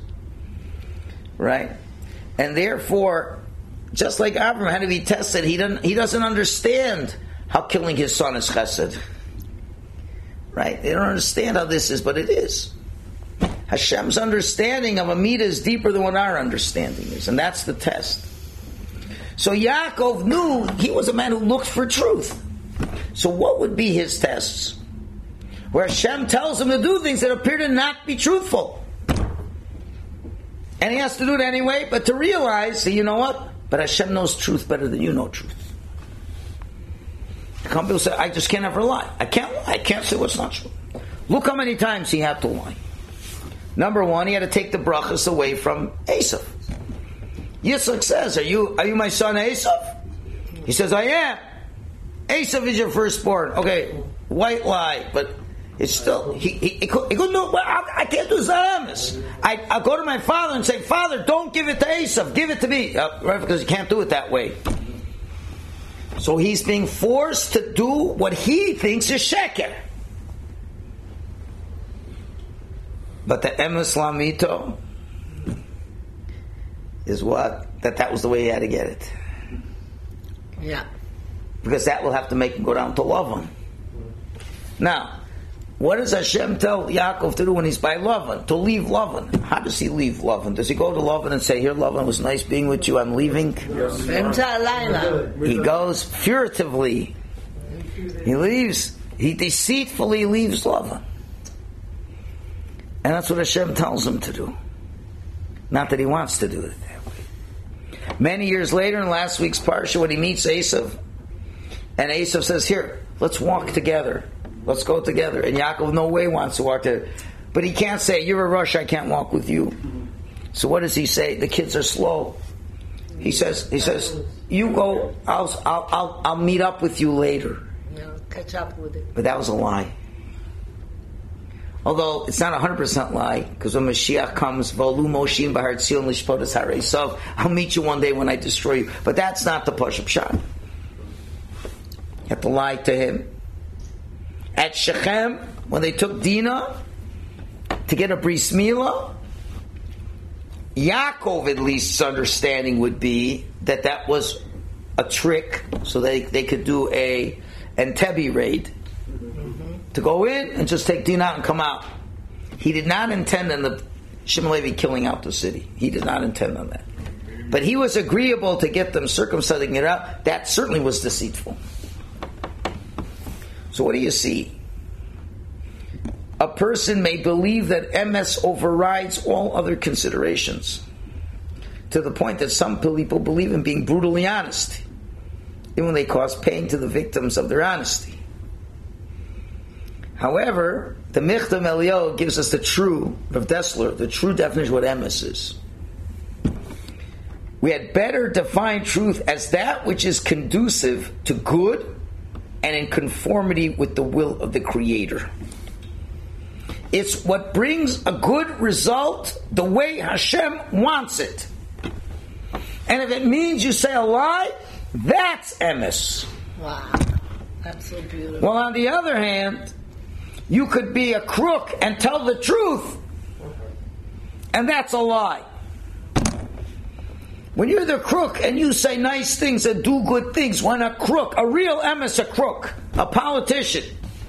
Right? And therefore, just like Avram had to be tested, he doesn't, he doesn't understand how killing his son is Chesed. Right? They don't understand how this is, but it is. Hashem's understanding of a midah is deeper than what our understanding is, and that's the test. So Yaakov knew he was a man who looked for truth. So what would be his tests? Where Hashem tells him to do things that appear to not be truthful. And he has to do it anyway, but to realize that, you know what? But Hashem knows truth better than you know truth. Some people say, I just can't ever lie. I can't lie. I can't say what's not true. Look how many times he had to lie. Number one, he had to take the brachas away from Esav. Yitzchak says, are you are you my son Esav? He says, I am. Esav is your firstborn. Okay, white lie, but it's still, he, he, he, could, he couldn't do, well, I, I can't do Zaramis. I, I'll go to my father and say, Father, don't give it to Esav, give it to me. Uh, right, because he can't do it that way. So he's being forced to do what he thinks is sheker. But the emes lamito is what? That that was the way he had to get it. Yeah. Because that will have to make him go down to Lavan. Now, what does Hashem tell Yaakov to do when he's by Lavan? To leave Lavan. How does he leave Lavan? Does he go to Lavan and say, here Lavan, it was nice being with you, I'm leaving? He goes furtively. He leaves. He deceitfully leaves Lavan. And that's what Hashem tells him to do. Not that he wants to do it that way. Many years later, in last week's parsha, when he meets Esav, and Esav says, here, let's walk together. Let's go together. And Yaakov no way wants to walk together. But he can't say, you're a rush, I can't walk with you. So what does he say? The kids are slow. He says, he says, you go, I'll, I'll, I'll, I'll meet up with you later. Yeah, catch up with it. But that was a lie. Although it's not a hundred percent lie, because when Mashiach comes, Volu Moshin Bahar Tzion Lishpotas Harei Sov, I'll meet you one day when I destroy you. But that's not the Pashup Shah. You have to lie to him. At Shechem, when they took Dinah to get a bris milah, Yaakov, at least, his understanding would be that that was a trick, so they they could do a Entebbe raid. To go in and just take Dinah out and come out. He did not intend on the Shimon Levi killing out the city. He did not intend on that. But he was agreeable to get them circumcising it out. That certainly was deceitful. So what do you see? A person may believe that M S overrides all other considerations, to the point that some people believe in being brutally honest, even when they cause pain to the victims of their honesty. However, the Michtam Eliyahu gives us the true, Rav Dessler, the true definition of what emes is. We had better define truth as that which is conducive to good and in conformity with the will of the Creator. It's what brings a good result the way Hashem wants it. And if it means you say a lie, that's emes. Wow. That's so beautiful. Well, on the other hand, you could be a crook and tell the truth, and that's a lie. When you're the crook and you say nice things and do good things, when a crook, a real emes, a crook, a politician,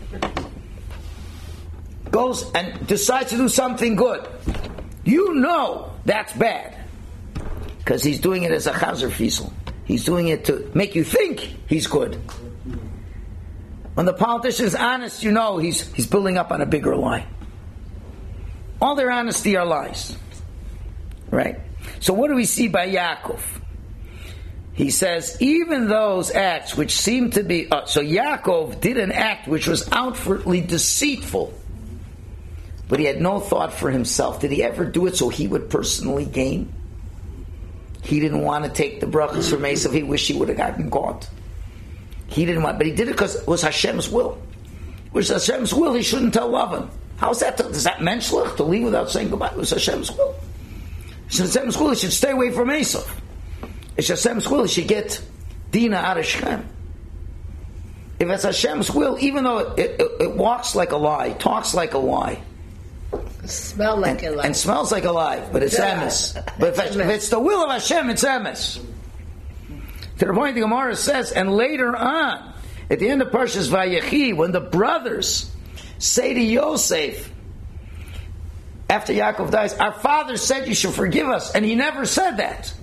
goes and decides to do something good, you know that's bad, because he's doing it as a chazer fiesel. He's doing it to make you think he's good. When the politician is honest, you know he's he's building up on a bigger lie. All their honesty are lies. Right? So what do we see by Yaakov? He says, even those acts which seem to be... Uh, so Yaakov did an act which was outwardly deceitful, but he had no thought for himself. Did he ever do it so he would personally gain? He didn't want to take the brachas from Esav. He wished he would have gotten caught. He didn't want, but he did it because it was Hashem's will. It was Hashem's will. He shouldn't tell Lavan. How's that? To, is that menschlich to leave without saying goodbye? It was Hashem's will. It's Hashem's will. He should stay away from Esav. It's Hashem's will. He should get Dinah out of Shechem. If it's Hashem's will, even though it, it, it walks like a lie, talks like a lie, Smell like and, a lie. and smells like a lie, but it's Yeah. emes. But if, if it's the will of Hashem, it's emes. To the point the Gemara says, and later on, at the end of Parshas Vayechi, when the brothers say to Yosef, after Yaakov dies, our father said you should forgive us, and he never said that.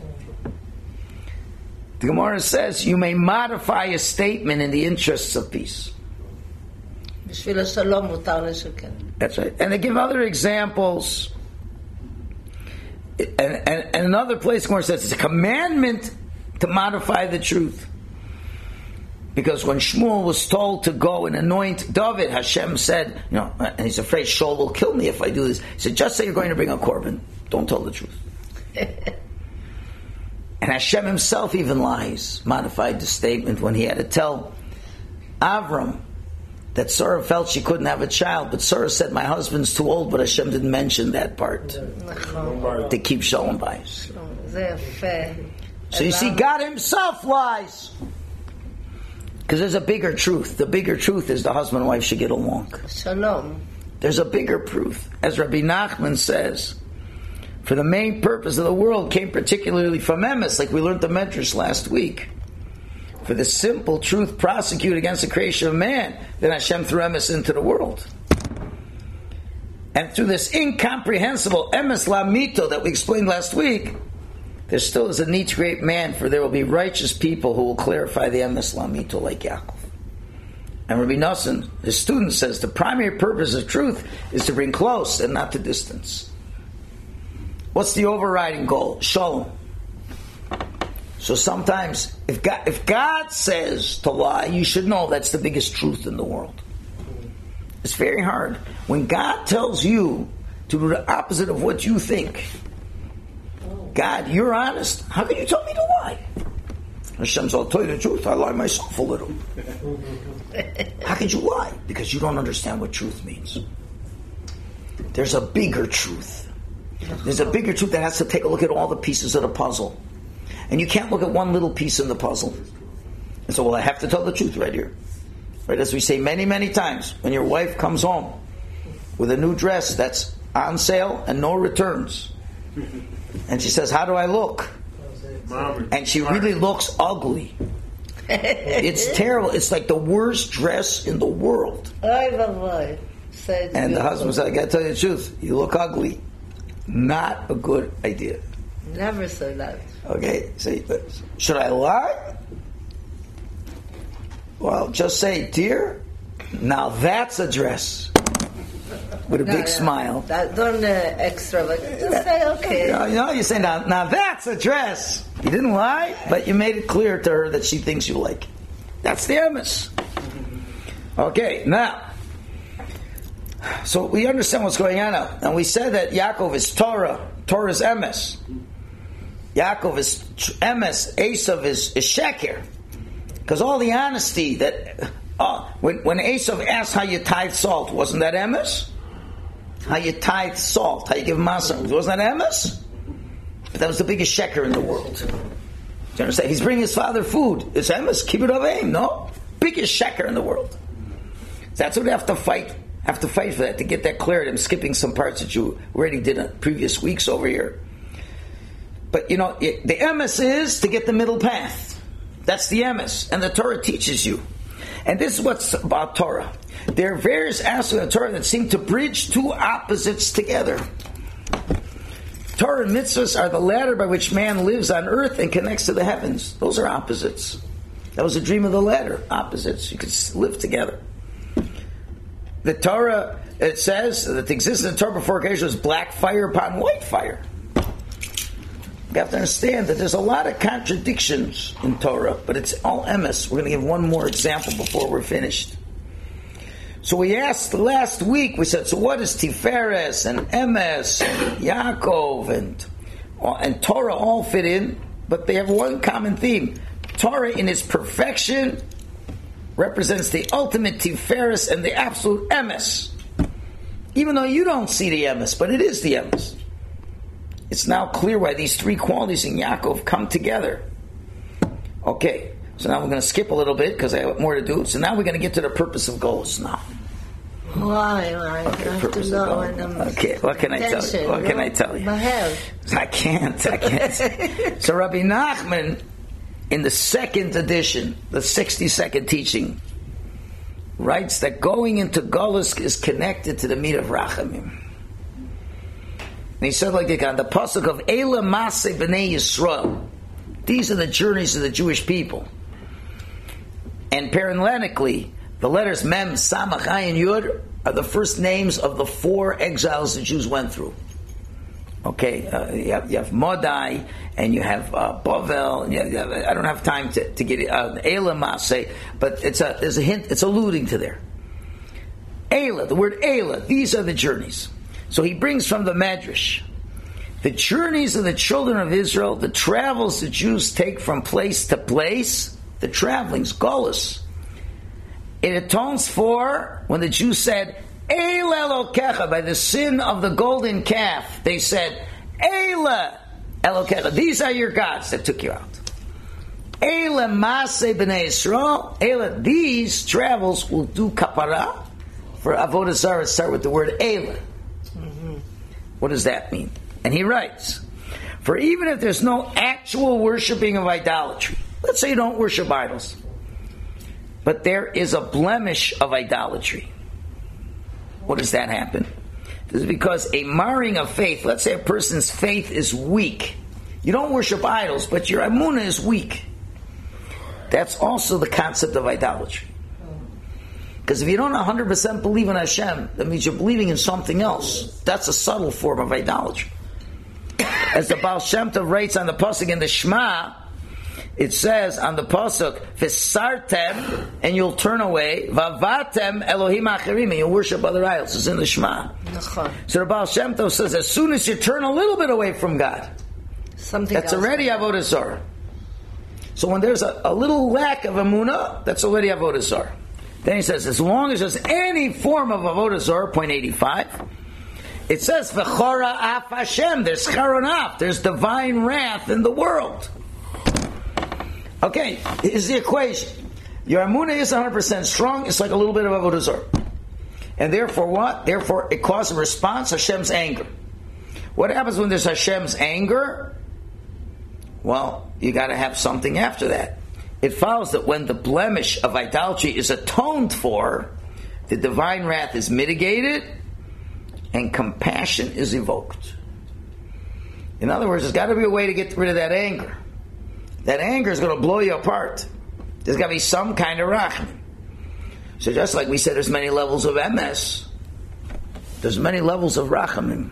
The Gemara says you may modify a statement in the interests of peace. בשביל השלום מותר לשקר. That's right. And they give other examples. And, and, and another place where it says it's a commandment to modify the truth. Because when Shmuel was told to go and anoint David, Hashem said, you know, and he's afraid Shaul will kill me if I do this. He said, just say you're going to bring a korban. Don't tell the truth. And Hashem himself even lies, modified the statement when he had to tell Avram that Sarah felt she couldn't have a child, but Sarah said, my husband's too old, but Hashem didn't mention that part to keep Shalom Bayis. So you see, God himself lies. Because there's a bigger truth. The bigger truth is the husband and wife should get along. Shalom. There's a bigger proof. As Rabbi Nachman says, for the main purpose of the world came particularly from emes, like we learned the Medrash last week. For the simple truth prosecute against the creation of man, then Hashem threw emes into the world. And through this incomprehensible emes lamito that we explained last week, there still is a need to create man, for there will be righteous people who will clarify the emes lamito like Yaakov. And Rabbi Nosson, his student, says the primary purpose of truth is to bring close and not to distance. What's the overriding goal? Shalom. So sometimes, if God, if God says to lie, you should know that's the biggest truth in the world. It's very hard. When God tells you to do the opposite of what you think, God, you're honest. How can you tell me to lie? Hashem says, I'll tell you the truth. I lie myself a little. How could you lie? Because you don't understand what truth means. There's a bigger truth. There's a bigger truth that has to take a look at all the pieces of the puzzle. And you can't look at one little piece in the puzzle. And so, well, I have to tell the truth right here. Right, as we say many, many times, when your wife comes home with a new dress that's on sale and no returns, and she says, how do I look? And she really looks ugly. It's terrible. It's like the worst dress in the world. And the husband said, I got to tell you the truth. You look ugly. Not a good idea. Never said that. Okay, so should I lie? Well, just say, dear, now that's a dress. With a no, big no, smile. That, don't uh, extra, but just say, okay. You know, you know, you say, now, now that's a dress. You didn't lie, but you made it clear to her that she thinks you like it. That's the emes. Okay, now, so we understand what's going on now. And we said that Yaakov is Torah. Torah is emes. Yaakov is emes. Esav is, is sheker. Because all the honesty that... Uh, when, when Esav asked how you tithe salt, wasn't that emes? How you tithe salt, how you give masa, wasn't that emes? But that was the biggest sheker in the world. Do you understand? He's bringing his father food. It's emes. Keep it of aim, no? Biggest sheker in the world. That's what we have to fight. Have to fight for that, to get that clarity. I'm skipping some parts that you already did in previous weeks over here. But you know, it, the emes is to get the middle path. That's the emes, and the Torah teaches you. And this is what's about Torah. There are various aspects of the Torah that seem to bridge two opposites together. Torah and mitzvahs are the ladder by which man lives on earth and connects to the heavens. Those are opposites. That was the dream of the ladder. Opposites. You could live together. The Torah, it says that the existence of the Torah before creation was black fire upon white fire. You have to understand that there's a lot of contradictions in Torah, but it's all emes. We're going to give one more example before we're finished. So we asked last week, we said, so what is Tiferes and emes and Yaakov and, and Torah all fit in? But they have one common theme. Torah in its perfection represents the ultimate Tiferes and the absolute emes. Even though you don't see the emes, but it is the emes. It's now clear why these three qualities in Yaakov come together. Okay, so now we're going to skip a little bit because I have more to do. So now we're going to get to the purpose of goals now. Why? Why? Okay, I have purpose to of know. goals. Okay, what can I tell you? What can I tell you? My head. I can't. I can't. So Rabbi Nachman, in the second edition, the sixty-second teaching, writes that going into Golus is connected to the meat of Rachamim. And he said like this, on the pasuk of Eila Maseh B'nai Yisrael, these are the journeys of the Jewish people. And parenthetically, the letters Mem, Samach, Ayin, Yud are the first names of the four exiles the Jews went through. Okay, uh, you, have, you have Modai, and you have uh, Bavel, and you have, you have, I don't have time to, to get it, uh, Eila Maseh, but it's a, there's a hint, it's alluding to there. Eila, the word Eila, these are the journeys. So he brings from the Medrash The journeys of the children of Israel, the travels the Jews take from place to place, the travelings, Golus. It atones for when the Jews said, Eile Elokecha, by the sin of the golden calf. They said, Eile Elokecha, these are your gods that took you out. Eile Maseh B'nai Yisrael, Eile, these travels will do kapara. For Avodah Zarah, start with the word Eile. Mm-hmm. What does that mean? And he writes, for even if there's no actual worshipping of idolatry, let's say you don't worship idols, but there is a blemish of idolatry. What does that happen? This is because a marring of faith, let's say a person's faith is weak. You don't worship idols, but your emunah is weak. That's also the concept of idolatry. Because if you don't one hundred percent believe in Hashem, that means you're believing in something else. That's a subtle form of idolatry. As the Baal Shem Tov writes on the pasuk in the Shema, it says on the pasuk, "V'sartem," and you'll turn away. "Vavatem Elohim acherim," and you'll worship other idols. It's in the Shema. So the Baal Shem Tov says, as soon as you turn a little bit away from God, something that's else. Already avodah zarah. So when there's a, a little lack of emunah, that's already avodah zarah. Then he says, as long as there's any form of avodah zarah, point eighty-five. It says, "V'chora af Hashem." There's charonaf. There's divine wrath in the world. Okay, here's the equation. Your emunah is one hundred percent strong. It's like a little bit of avodah zarah, and therefore what? Therefore, it causes a response, Hashem's anger. What happens when there's Hashem's anger? Well, you got to have something after that. It follows that when the blemish of idolatry is atoned for, the divine wrath is mitigated, and compassion is evoked. In other words, there's got to be a way to get rid of that anger. That anger is going to blow you apart. There's got to be some kind of rachman. So just like we said, there's many levels of M S. There's many levels of rachamim.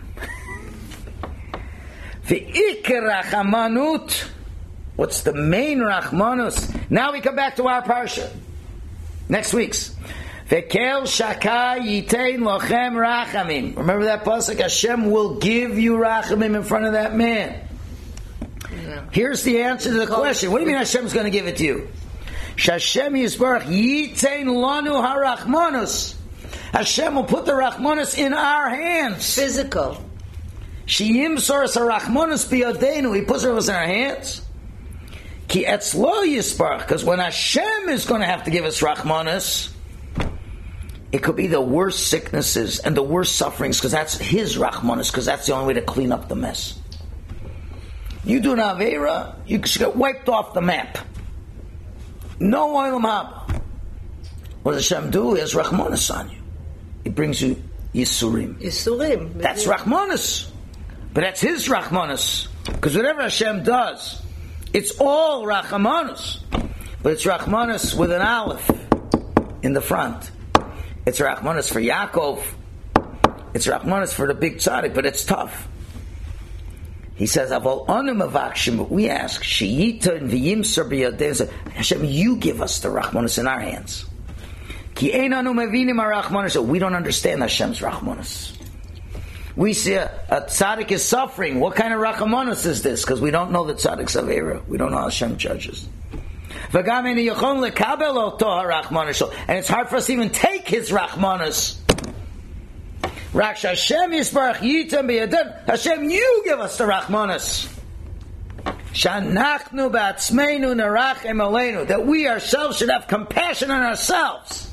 V'ikar rachamanut. What's the main rachmanus? Now we come back to our parsha. Next week's. V'kel shakai yitein lochem rachamim. Remember that pasuk? Hashem will give you rachamim in front of that man. Yeah. Here's the answer to the question. What do you mean Hashem's going to give it to you? Shashem Yisbarach yitein lanu harachmanus. Hashem will put the rachmanus in our hands. Physical. Sheyim soras harachmanus biyadenu. He puts it in our hands. Ki etzlo Yisbarach. Because when Hashem is going to have to give us rachmanus, it could be the worst sicknesses and the worst sufferings, because that's His rachmanus, because that's the only way to clean up the mess. You do an Aveira, you should get wiped off the map. No oilam haba. What does Hashem do? He has rachmanus on you. He brings you Yisurim. Yisurim. That's rachmanus. But that's His rachmanus. Because whatever Hashem does, it's all rachmanus. But it's rachmanus with an aleph in the front. It's rachmanus for Yaakov. It's rachmanus for the big tzaddik, but it's tough. He says, "Aval anu mavakshim." We ask, "Sheyita and v'yimser b'yadeh." Hashem, you give us the rachmanus in our hands. Ki ein anu mevinim harachmanus. We don't understand Hashem's rachmanus. We see a, a tzaddik is suffering. What kind of rachmanus is this? Because we don't know the tzaddik's avera. We don't know how Hashem judges. And it's hard for us to even take His rachmanus. Hashem Yisbarach yitam b'yadeh. Hashem, you give us the rachmanus. Shanachnu ba'atzmeinu nerachem aleinu. That we ourselves should have compassion on ourselves.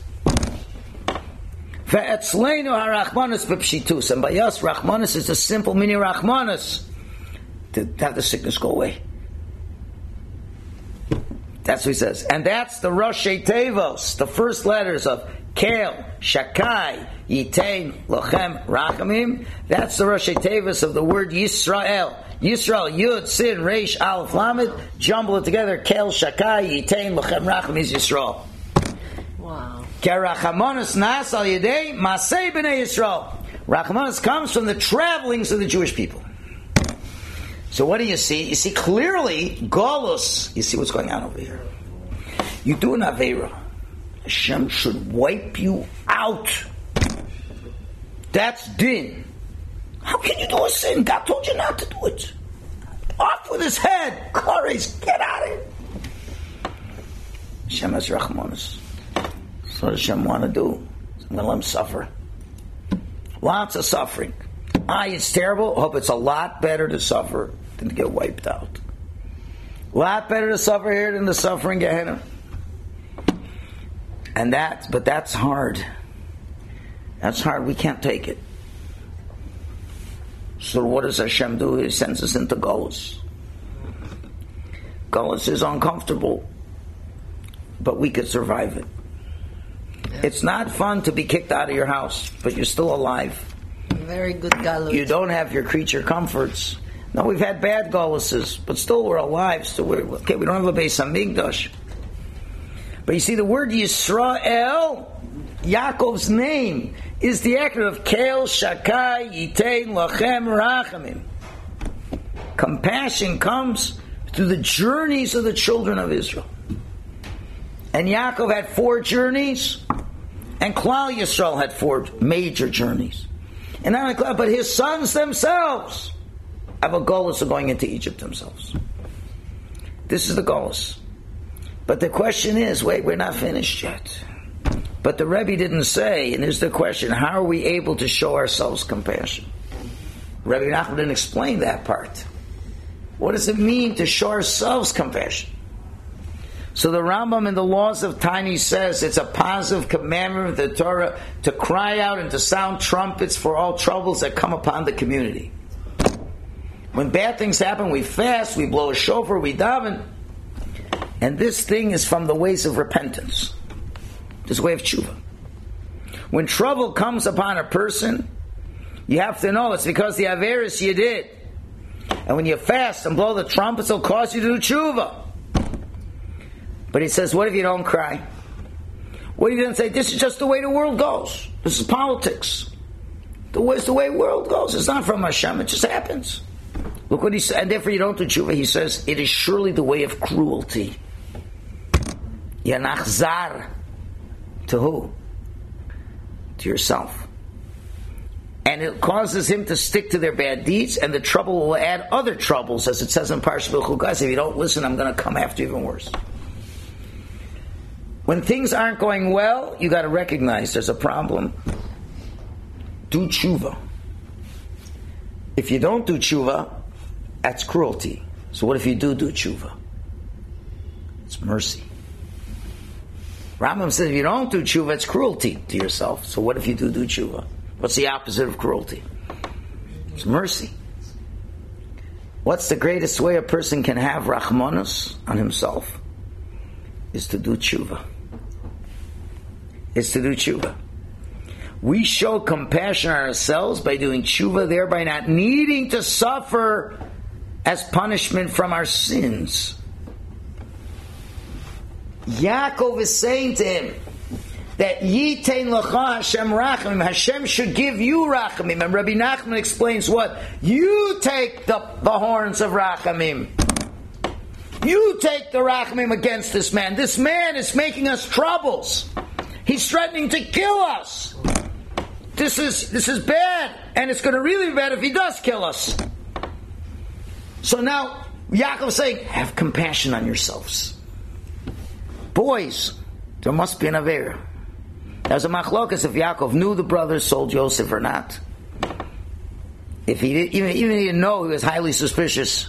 Ve'etzleinu harachmanus b'pshitus. And by us, rachmanus is the simple meaning rachmanus. To have the sickness go away. That's what he says. And that's the Roshei Tevos, the first letters of Kel, Shakai, Yitein, Lochem, Rachamim. That's the Roshei Tevos of the word Yisrael. Yisrael, Yud, Sin, Reish, Aleph, Lamed. Jumble it together. Kel, Shakai, Yitein, Lochem, Rachamim is Yisrael. Wow. Kerachamonis nas al yedei masei b'nei Yisrael. Rachamonis comes from the travelings of the Jewish people. So what do you see? You see clearly, Golus, you see what's going on over here. You do an Aveira. Hashem should wipe you out. That's din. How can you do a sin? God told you not to do it. Off with his head. Clarice, get out of it. Hashem has rachmanis. So what does Hashem want to do? So I'm going to let him suffer. Lots of suffering. Ah, it's terrible. Hope it's a lot better to suffer than to get wiped out. A lot better to suffer here than to suffer in Gehenna. And that, but that's hard. That's hard. We can't take it. So what does Hashem do? He sends us into Golus. Golus is uncomfortable, but we could survive it. Yeah. It's not fun to be kicked out of your house, but you're still alive. Very good Golus. You don't have your creature comforts. No, we've had bad Goluses, but still we're alive. So we're okay. We don't have a Beis Hamikdash. But you see, the word Yisrael, Yaakov's name, is the acronym of Kel Shakai Yitein Lachem Rachamim. Compassion comes through the journeys of the children of Israel. And Yaakov had four journeys, and Klal Yisrael had four major journeys. And not only Klal, but his sons themselves have a golus of going into Egypt themselves. This is the golus. But the question is, wait, we're not finished yet. But the Rebbe didn't say, and here's the question, how are we able to show ourselves compassion? Rebbe Nachman didn't explain that part. What does it mean to show ourselves compassion? So the Rambam in the Laws of Tiny says it's a positive commandment of the Torah to cry out and to sound trumpets for all troubles that come upon the community. When bad things happen, we fast, we blow a shofar, we daven. And this thing is from the ways of repentance. This way of tshuva. When trouble comes upon a person, you have to know it's because the averis you did. And when you fast and blow the trumpets, it'll cause you to do tshuva. But he says, what if you don't cry? What if you don't say, this is just the way the world goes? This is politics. The way it's the way the world goes. It's not from Hashem, it just happens. Look what he said, and therefore you don't do tshuva. He says, it is surely the way of cruelty. Yanachzar. To who? To yourself. And it causes him to stick to their bad deeds, and the trouble will add other troubles, as it says in Parshat B'chukas. If you don't listen, I'm going to come after you even worse. When things aren't going well, you got to recognize there's a problem. Do tshuva. If you don't do tshuva, that's cruelty. So what if you do do tshuva? It's mercy. Rambam says if you don't do tshuva, it's cruelty to yourself. So what if you do do tshuva? What's the opposite of cruelty? It's mercy. What's the greatest way a person can have rachmanus on himself? Is to do tshuva. Is to do tshuva. We show compassion on ourselves by doing tshuva, thereby not needing to suffer as punishment from our sins. Yaakov is saying to him that Yitein Lecha Hashem Rachamim, Hashem should give you Rachamim. And Rabbi Nachman explains what? You take the, the horns of Rachamim. You take the Rachamim against this man. This man is making us troubles. He's threatening to kill us. This is this is bad, and it's going to really be bad if he does kill us. So now Yaakov is saying, have compassion on yourselves. Boys, there must be an Avera. There's a machlokas if Yaakov knew the brothers sold Yosef or not. If he did, even even he didn't know, he was highly suspicious.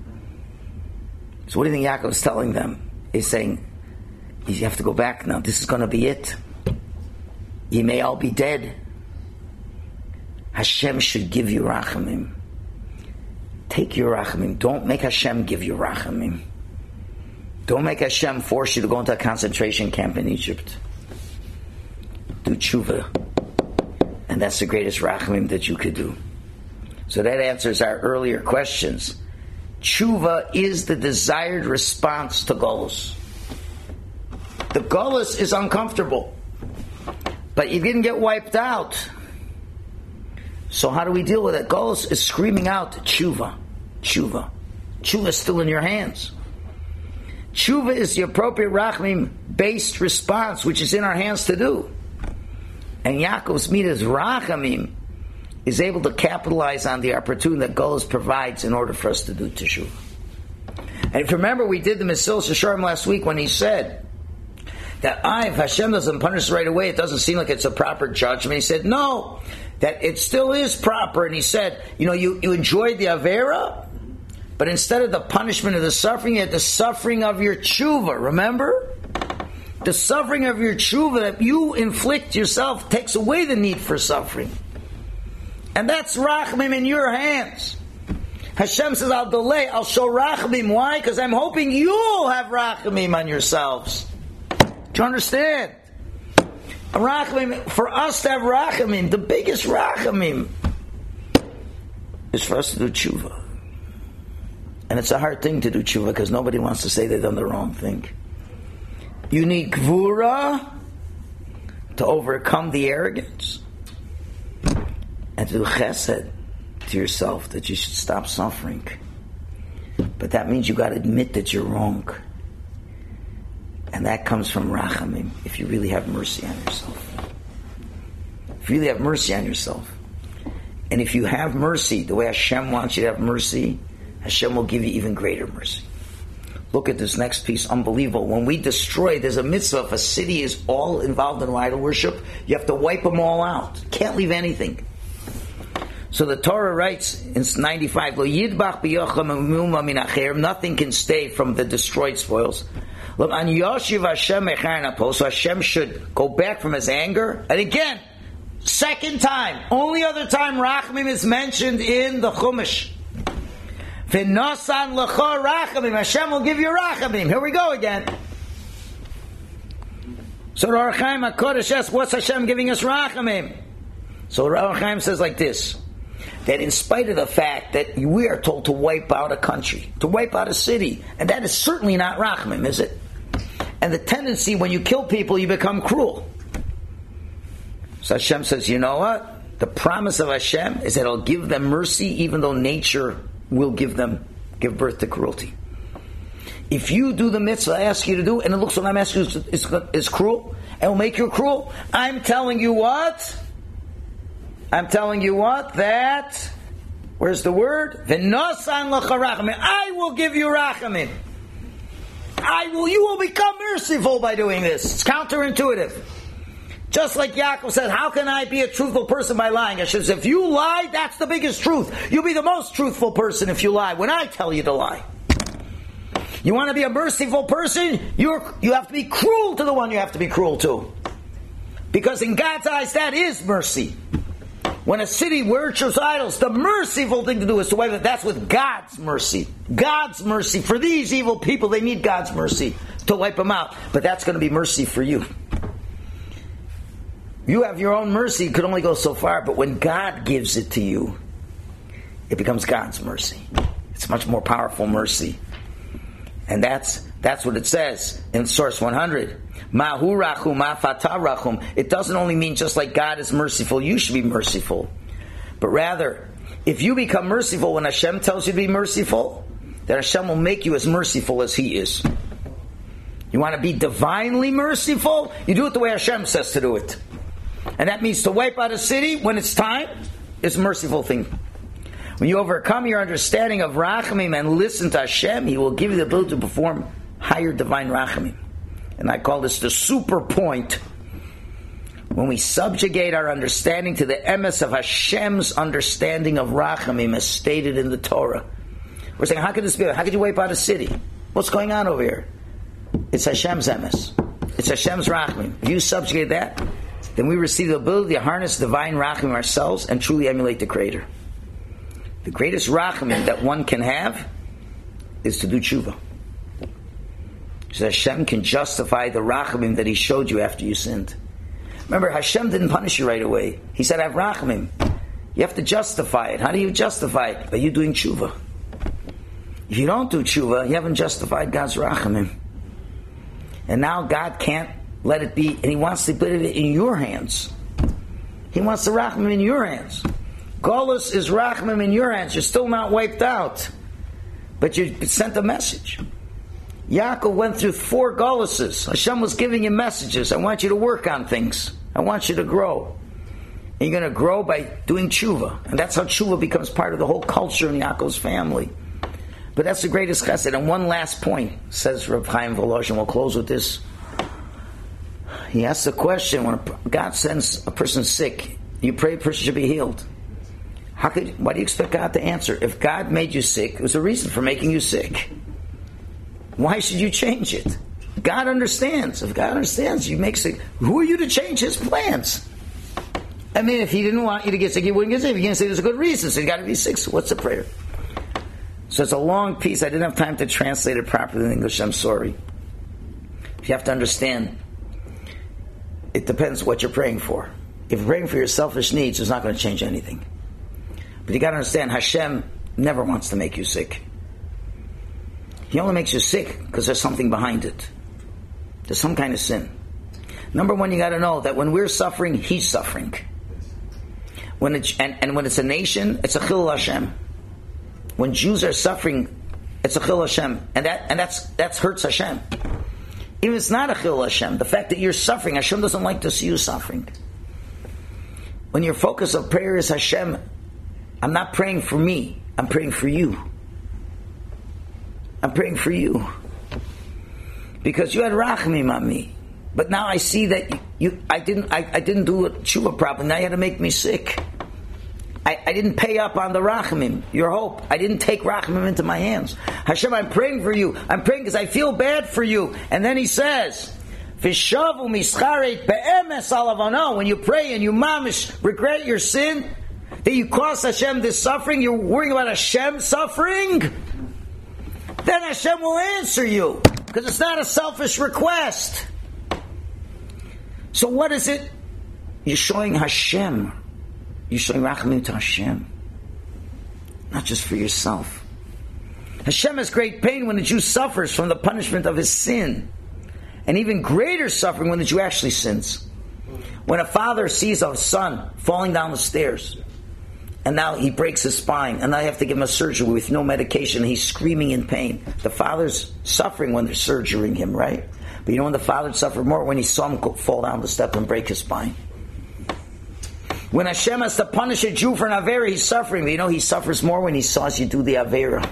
So what do you think Yaakov is telling them? He's saying, you have to go back now. This is going to be it. You may all be dead. Hashem should give you rachamim. Take your rachamim. Don't make Hashem give you rachamim. Don't make Hashem force you to go into a concentration camp in Egypt. Do tshuva. And that's the greatest rachamim that you could do. So that answers our earlier questions. Tshuva is the desired response to Golus. The Golus is uncomfortable, but you didn't get wiped out. So how do we deal with it? Golus is screaming out, Tshuva, Tshuva. Tshuva is still in your hands. Tshuva is the appropriate Rachamim-based response, which is in our hands to do. And Yaakov's meat is Rachamim, is able to capitalize on the opportunity that Golus provides in order for us to do Teshuvah. And if you remember, we did the Mesilas Yesharim last week when he said that I, if Hashem doesn't punish right away, it doesn't seem like it's a proper judgment. He said, no, that it still is proper. And he said, you know, you, you enjoyed the Avera, but instead of the punishment of the suffering, you had the suffering of your tshuva, remember? The suffering of your tshuva that you inflict yourself takes away the need for suffering. And that's rachamim in your hands. Hashem says, I'll delay, I'll show rachamim. Why? Because I'm hoping you'll have rachamim on yourselves. Do you understand? Rachamim, for us to have rachamim, the biggest rachamim is for us to do tshuva. And it's a hard thing to do tshuva because nobody wants to say they've done the wrong thing. You need gvura to overcome the arrogance and to do chesed to yourself that you should stop suffering. But that means you got to admit that you're wrong. And that comes from rachamim, if you really have mercy on yourself. If you really have mercy on yourself. And if you have mercy, the way Hashem wants you to have mercy, Hashem will give you even greater mercy. Look at this next piece, unbelievable. When we destroy, there's a mitzvah, if a city is all involved in idol worship, you have to wipe them all out. Can't leave anything. So the Torah writes in ninety-five, Lo yidbach b'yocham min acher, nothing can stay from the destroyed spoils. So Hashem should go back from his anger. And again, second time, only other time Rachamim is mentioned in the Chumash. V'nosan l'cho Rachamim, Hashem will give you Rachamim. Here we go again. So the Or Chaim HaKodesh asks, what's Hashem giving us Rachamim? So Or Chaim says like this, that in spite of the fact that we are told to wipe out a country, to wipe out a city, and that is certainly not Rachamim, is it? And the tendency, when you kill people, you become cruel. So Hashem says, you know what? The promise of Hashem is that He'll give them mercy even though nature will give them, give birth to cruelty. If you do the mitzvah I ask you to do, and it looks like I'm asking you is, is, is cruel, and will make you cruel, I'm telling you what? I'm telling you what? That, where's the word? V'nosan l'cha rachamim. I will give you rachamim. I will, you will become merciful by doing this. It's counterintuitive. Just like Yaakov said, how can I be a truthful person by lying? Hashem says, if you lie, that's the biggest truth. You'll be the most truthful person if you lie, when I tell you to lie. You want to be a merciful person? You're, you have to be cruel to the one you have to be cruel to. Because in God's eyes, that is mercy. When a city worships idols, the merciful thing to do is to wipe it. That's with God's mercy. God's mercy. For these evil people, they need God's mercy to wipe them out. But that's going to be mercy for you. You have your own mercy. It could only go so far. But when God gives it to you, it becomes God's mercy. It's much more powerful mercy. And that's that's what it says in source one hundred. Mahu rachum, ma fatah rachum. It doesn't only mean just like God is merciful, you should be merciful. But rather, if you become merciful when Hashem tells you to be merciful, then Hashem will make you as merciful as He is. You want to be divinely merciful? You do it the way Hashem says to do it. And that means to wipe out a city when it's time is a merciful thing. When you overcome your understanding of Rachamim and listen to Hashem, He will give you the ability to perform higher divine Rachamim. And I call this the super point. When we subjugate our understanding to the emes of Hashem's understanding of Rachamim as stated in the Torah. We're saying, how could this be? How could you wipe out a city? What's going on over here? It's Hashem's emes. It's Hashem's Rachamim. If you subjugate that, then we receive the ability to harness divine Rachamim ourselves and truly emulate the Creator. The greatest Rachamim that one can have is to do tshuva. So Hashem can justify the Rachamim that He showed you after you sinned. Remember, Hashem didn't punish you right away. He said, I have Rachamim. You have to justify it. How do you justify it? By you doing tshuva. If you don't do tshuva, you haven't justified God's Rachamim. And now God can't let it be, and He wants to put it in your hands. He wants the Rachamim in your hands. Golus is Rachamim in your hands. You're still not wiped out. But you sent a message. Yaakov went through four Goluses. Hashem was giving him messages. I want you to work on things. I want you to grow. And you're going to grow by doing tshuva. And that's how tshuva becomes part of the whole culture in Yaakov's family. But that's the greatest chesed. And one last point, says Reb Chaim Volozhin, we'll close with this. He asks the question, when God sends a person sick, you pray a person should be healed. How could? Why do you expect God to answer? If God made you sick, it was a reason for making you sick. Why should you change it? God understands. If God understands, you make sick. Who are you to change His plans? I mean, if He didn't want you to get sick, He wouldn't get sick. If He didn't say there's a good reason, so you got to be sick. So what's the prayer? So it's a long piece. I didn't have time to translate it properly in English. I'm sorry. You have to understand. It depends what you're praying for. If you're praying for your selfish needs, it's not going to change anything. But you got to understand, Hashem never wants to make you sick. He only makes you sick because there's something behind it. There's some kind of sin. Number one, you got to know that when we're suffering, He's suffering. When it's, and, and when it's a nation, it's a chilul Hashem. When Jews are suffering, it's a chilul Hashem, and that and that's that's hurts Hashem. Even if it's not a chilul Hashem, the fact that you're suffering, Hashem doesn't like to see you suffering. When your focus of prayer is Hashem, I'm not praying for me, I'm praying for you. I'm praying for you. Because you had rachamim on me. But now I see that you, I didn't I, I didn't do a tshuva properly. Now you had to make me sick. I, I didn't pay up on the rachamim, your hope. I didn't take rachamim into my hands. Hashem, I'm praying for you. I'm praying because I feel bad for you. And then He says, V'shavu mischaret be'emes alavano. When you pray and you mamish regret your sin, that you cause Hashem this suffering, you're worrying about Hashem suffering, then Hashem will answer you. Because it's not a selfish request. So what is it? You're showing Hashem. You're showing rachamim to Hashem. Not just for yourself. Hashem has great pain when the Jew suffers from the punishment of his sin. And even greater suffering when the Jew actually sins. When a father sees a son falling down the stairs, and now he breaks his spine, and now you have to give him a surgery with no medication, and he's screaming in pain. The father's suffering when they're surgerying him, right? But you know when the father suffered more? When he saw him fall down the step and break his spine. When Hashem has to punish a Jew for an Avera, he's suffering. But you know he suffers more when he saws you do the Avera.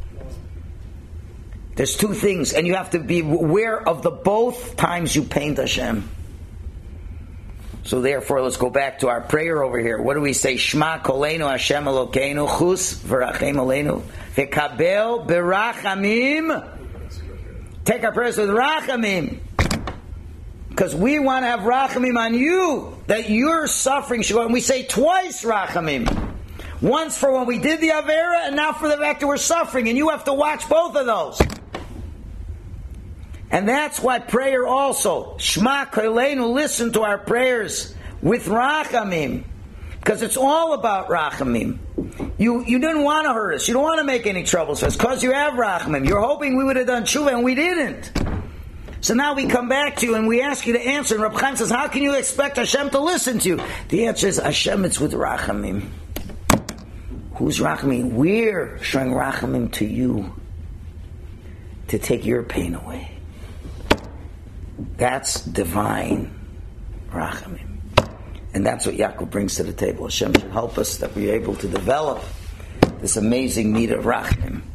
There's two things, and you have to be aware of the both times you pained Hashem. So therefore, let's go back to our prayer over here. What do we say? Shema kolenu Hashem Elokeinu chus v'rachem aleinu v'kabel berachamim. Take our prayers with rachamim. Because we want to have rachamim on you, that your suffering should go. And we say twice rachamim. Once for when we did the Avera, and now for the fact that we're suffering. And you have to watch both of those. And that's why prayer also, Shema Kolenu, listen to our prayers with rachamim. Because it's all about rachamim. You you didn't want to hurt us. You don't want to make any troubles for us. Because you have rachamim. You're hoping we would have done tshuva, and we didn't. So now we come back to you and we ask you to answer. And Reb Chaim says, how can you expect Hashem to listen to you? The answer is, Hashem, it's with rachamim. Who's rachamim? We're showing rachamim to you to take your pain away. That's divine rachamim. And that's what Yaakov brings to the table. Hashem should help us that we're able to develop this amazing need of rachamim.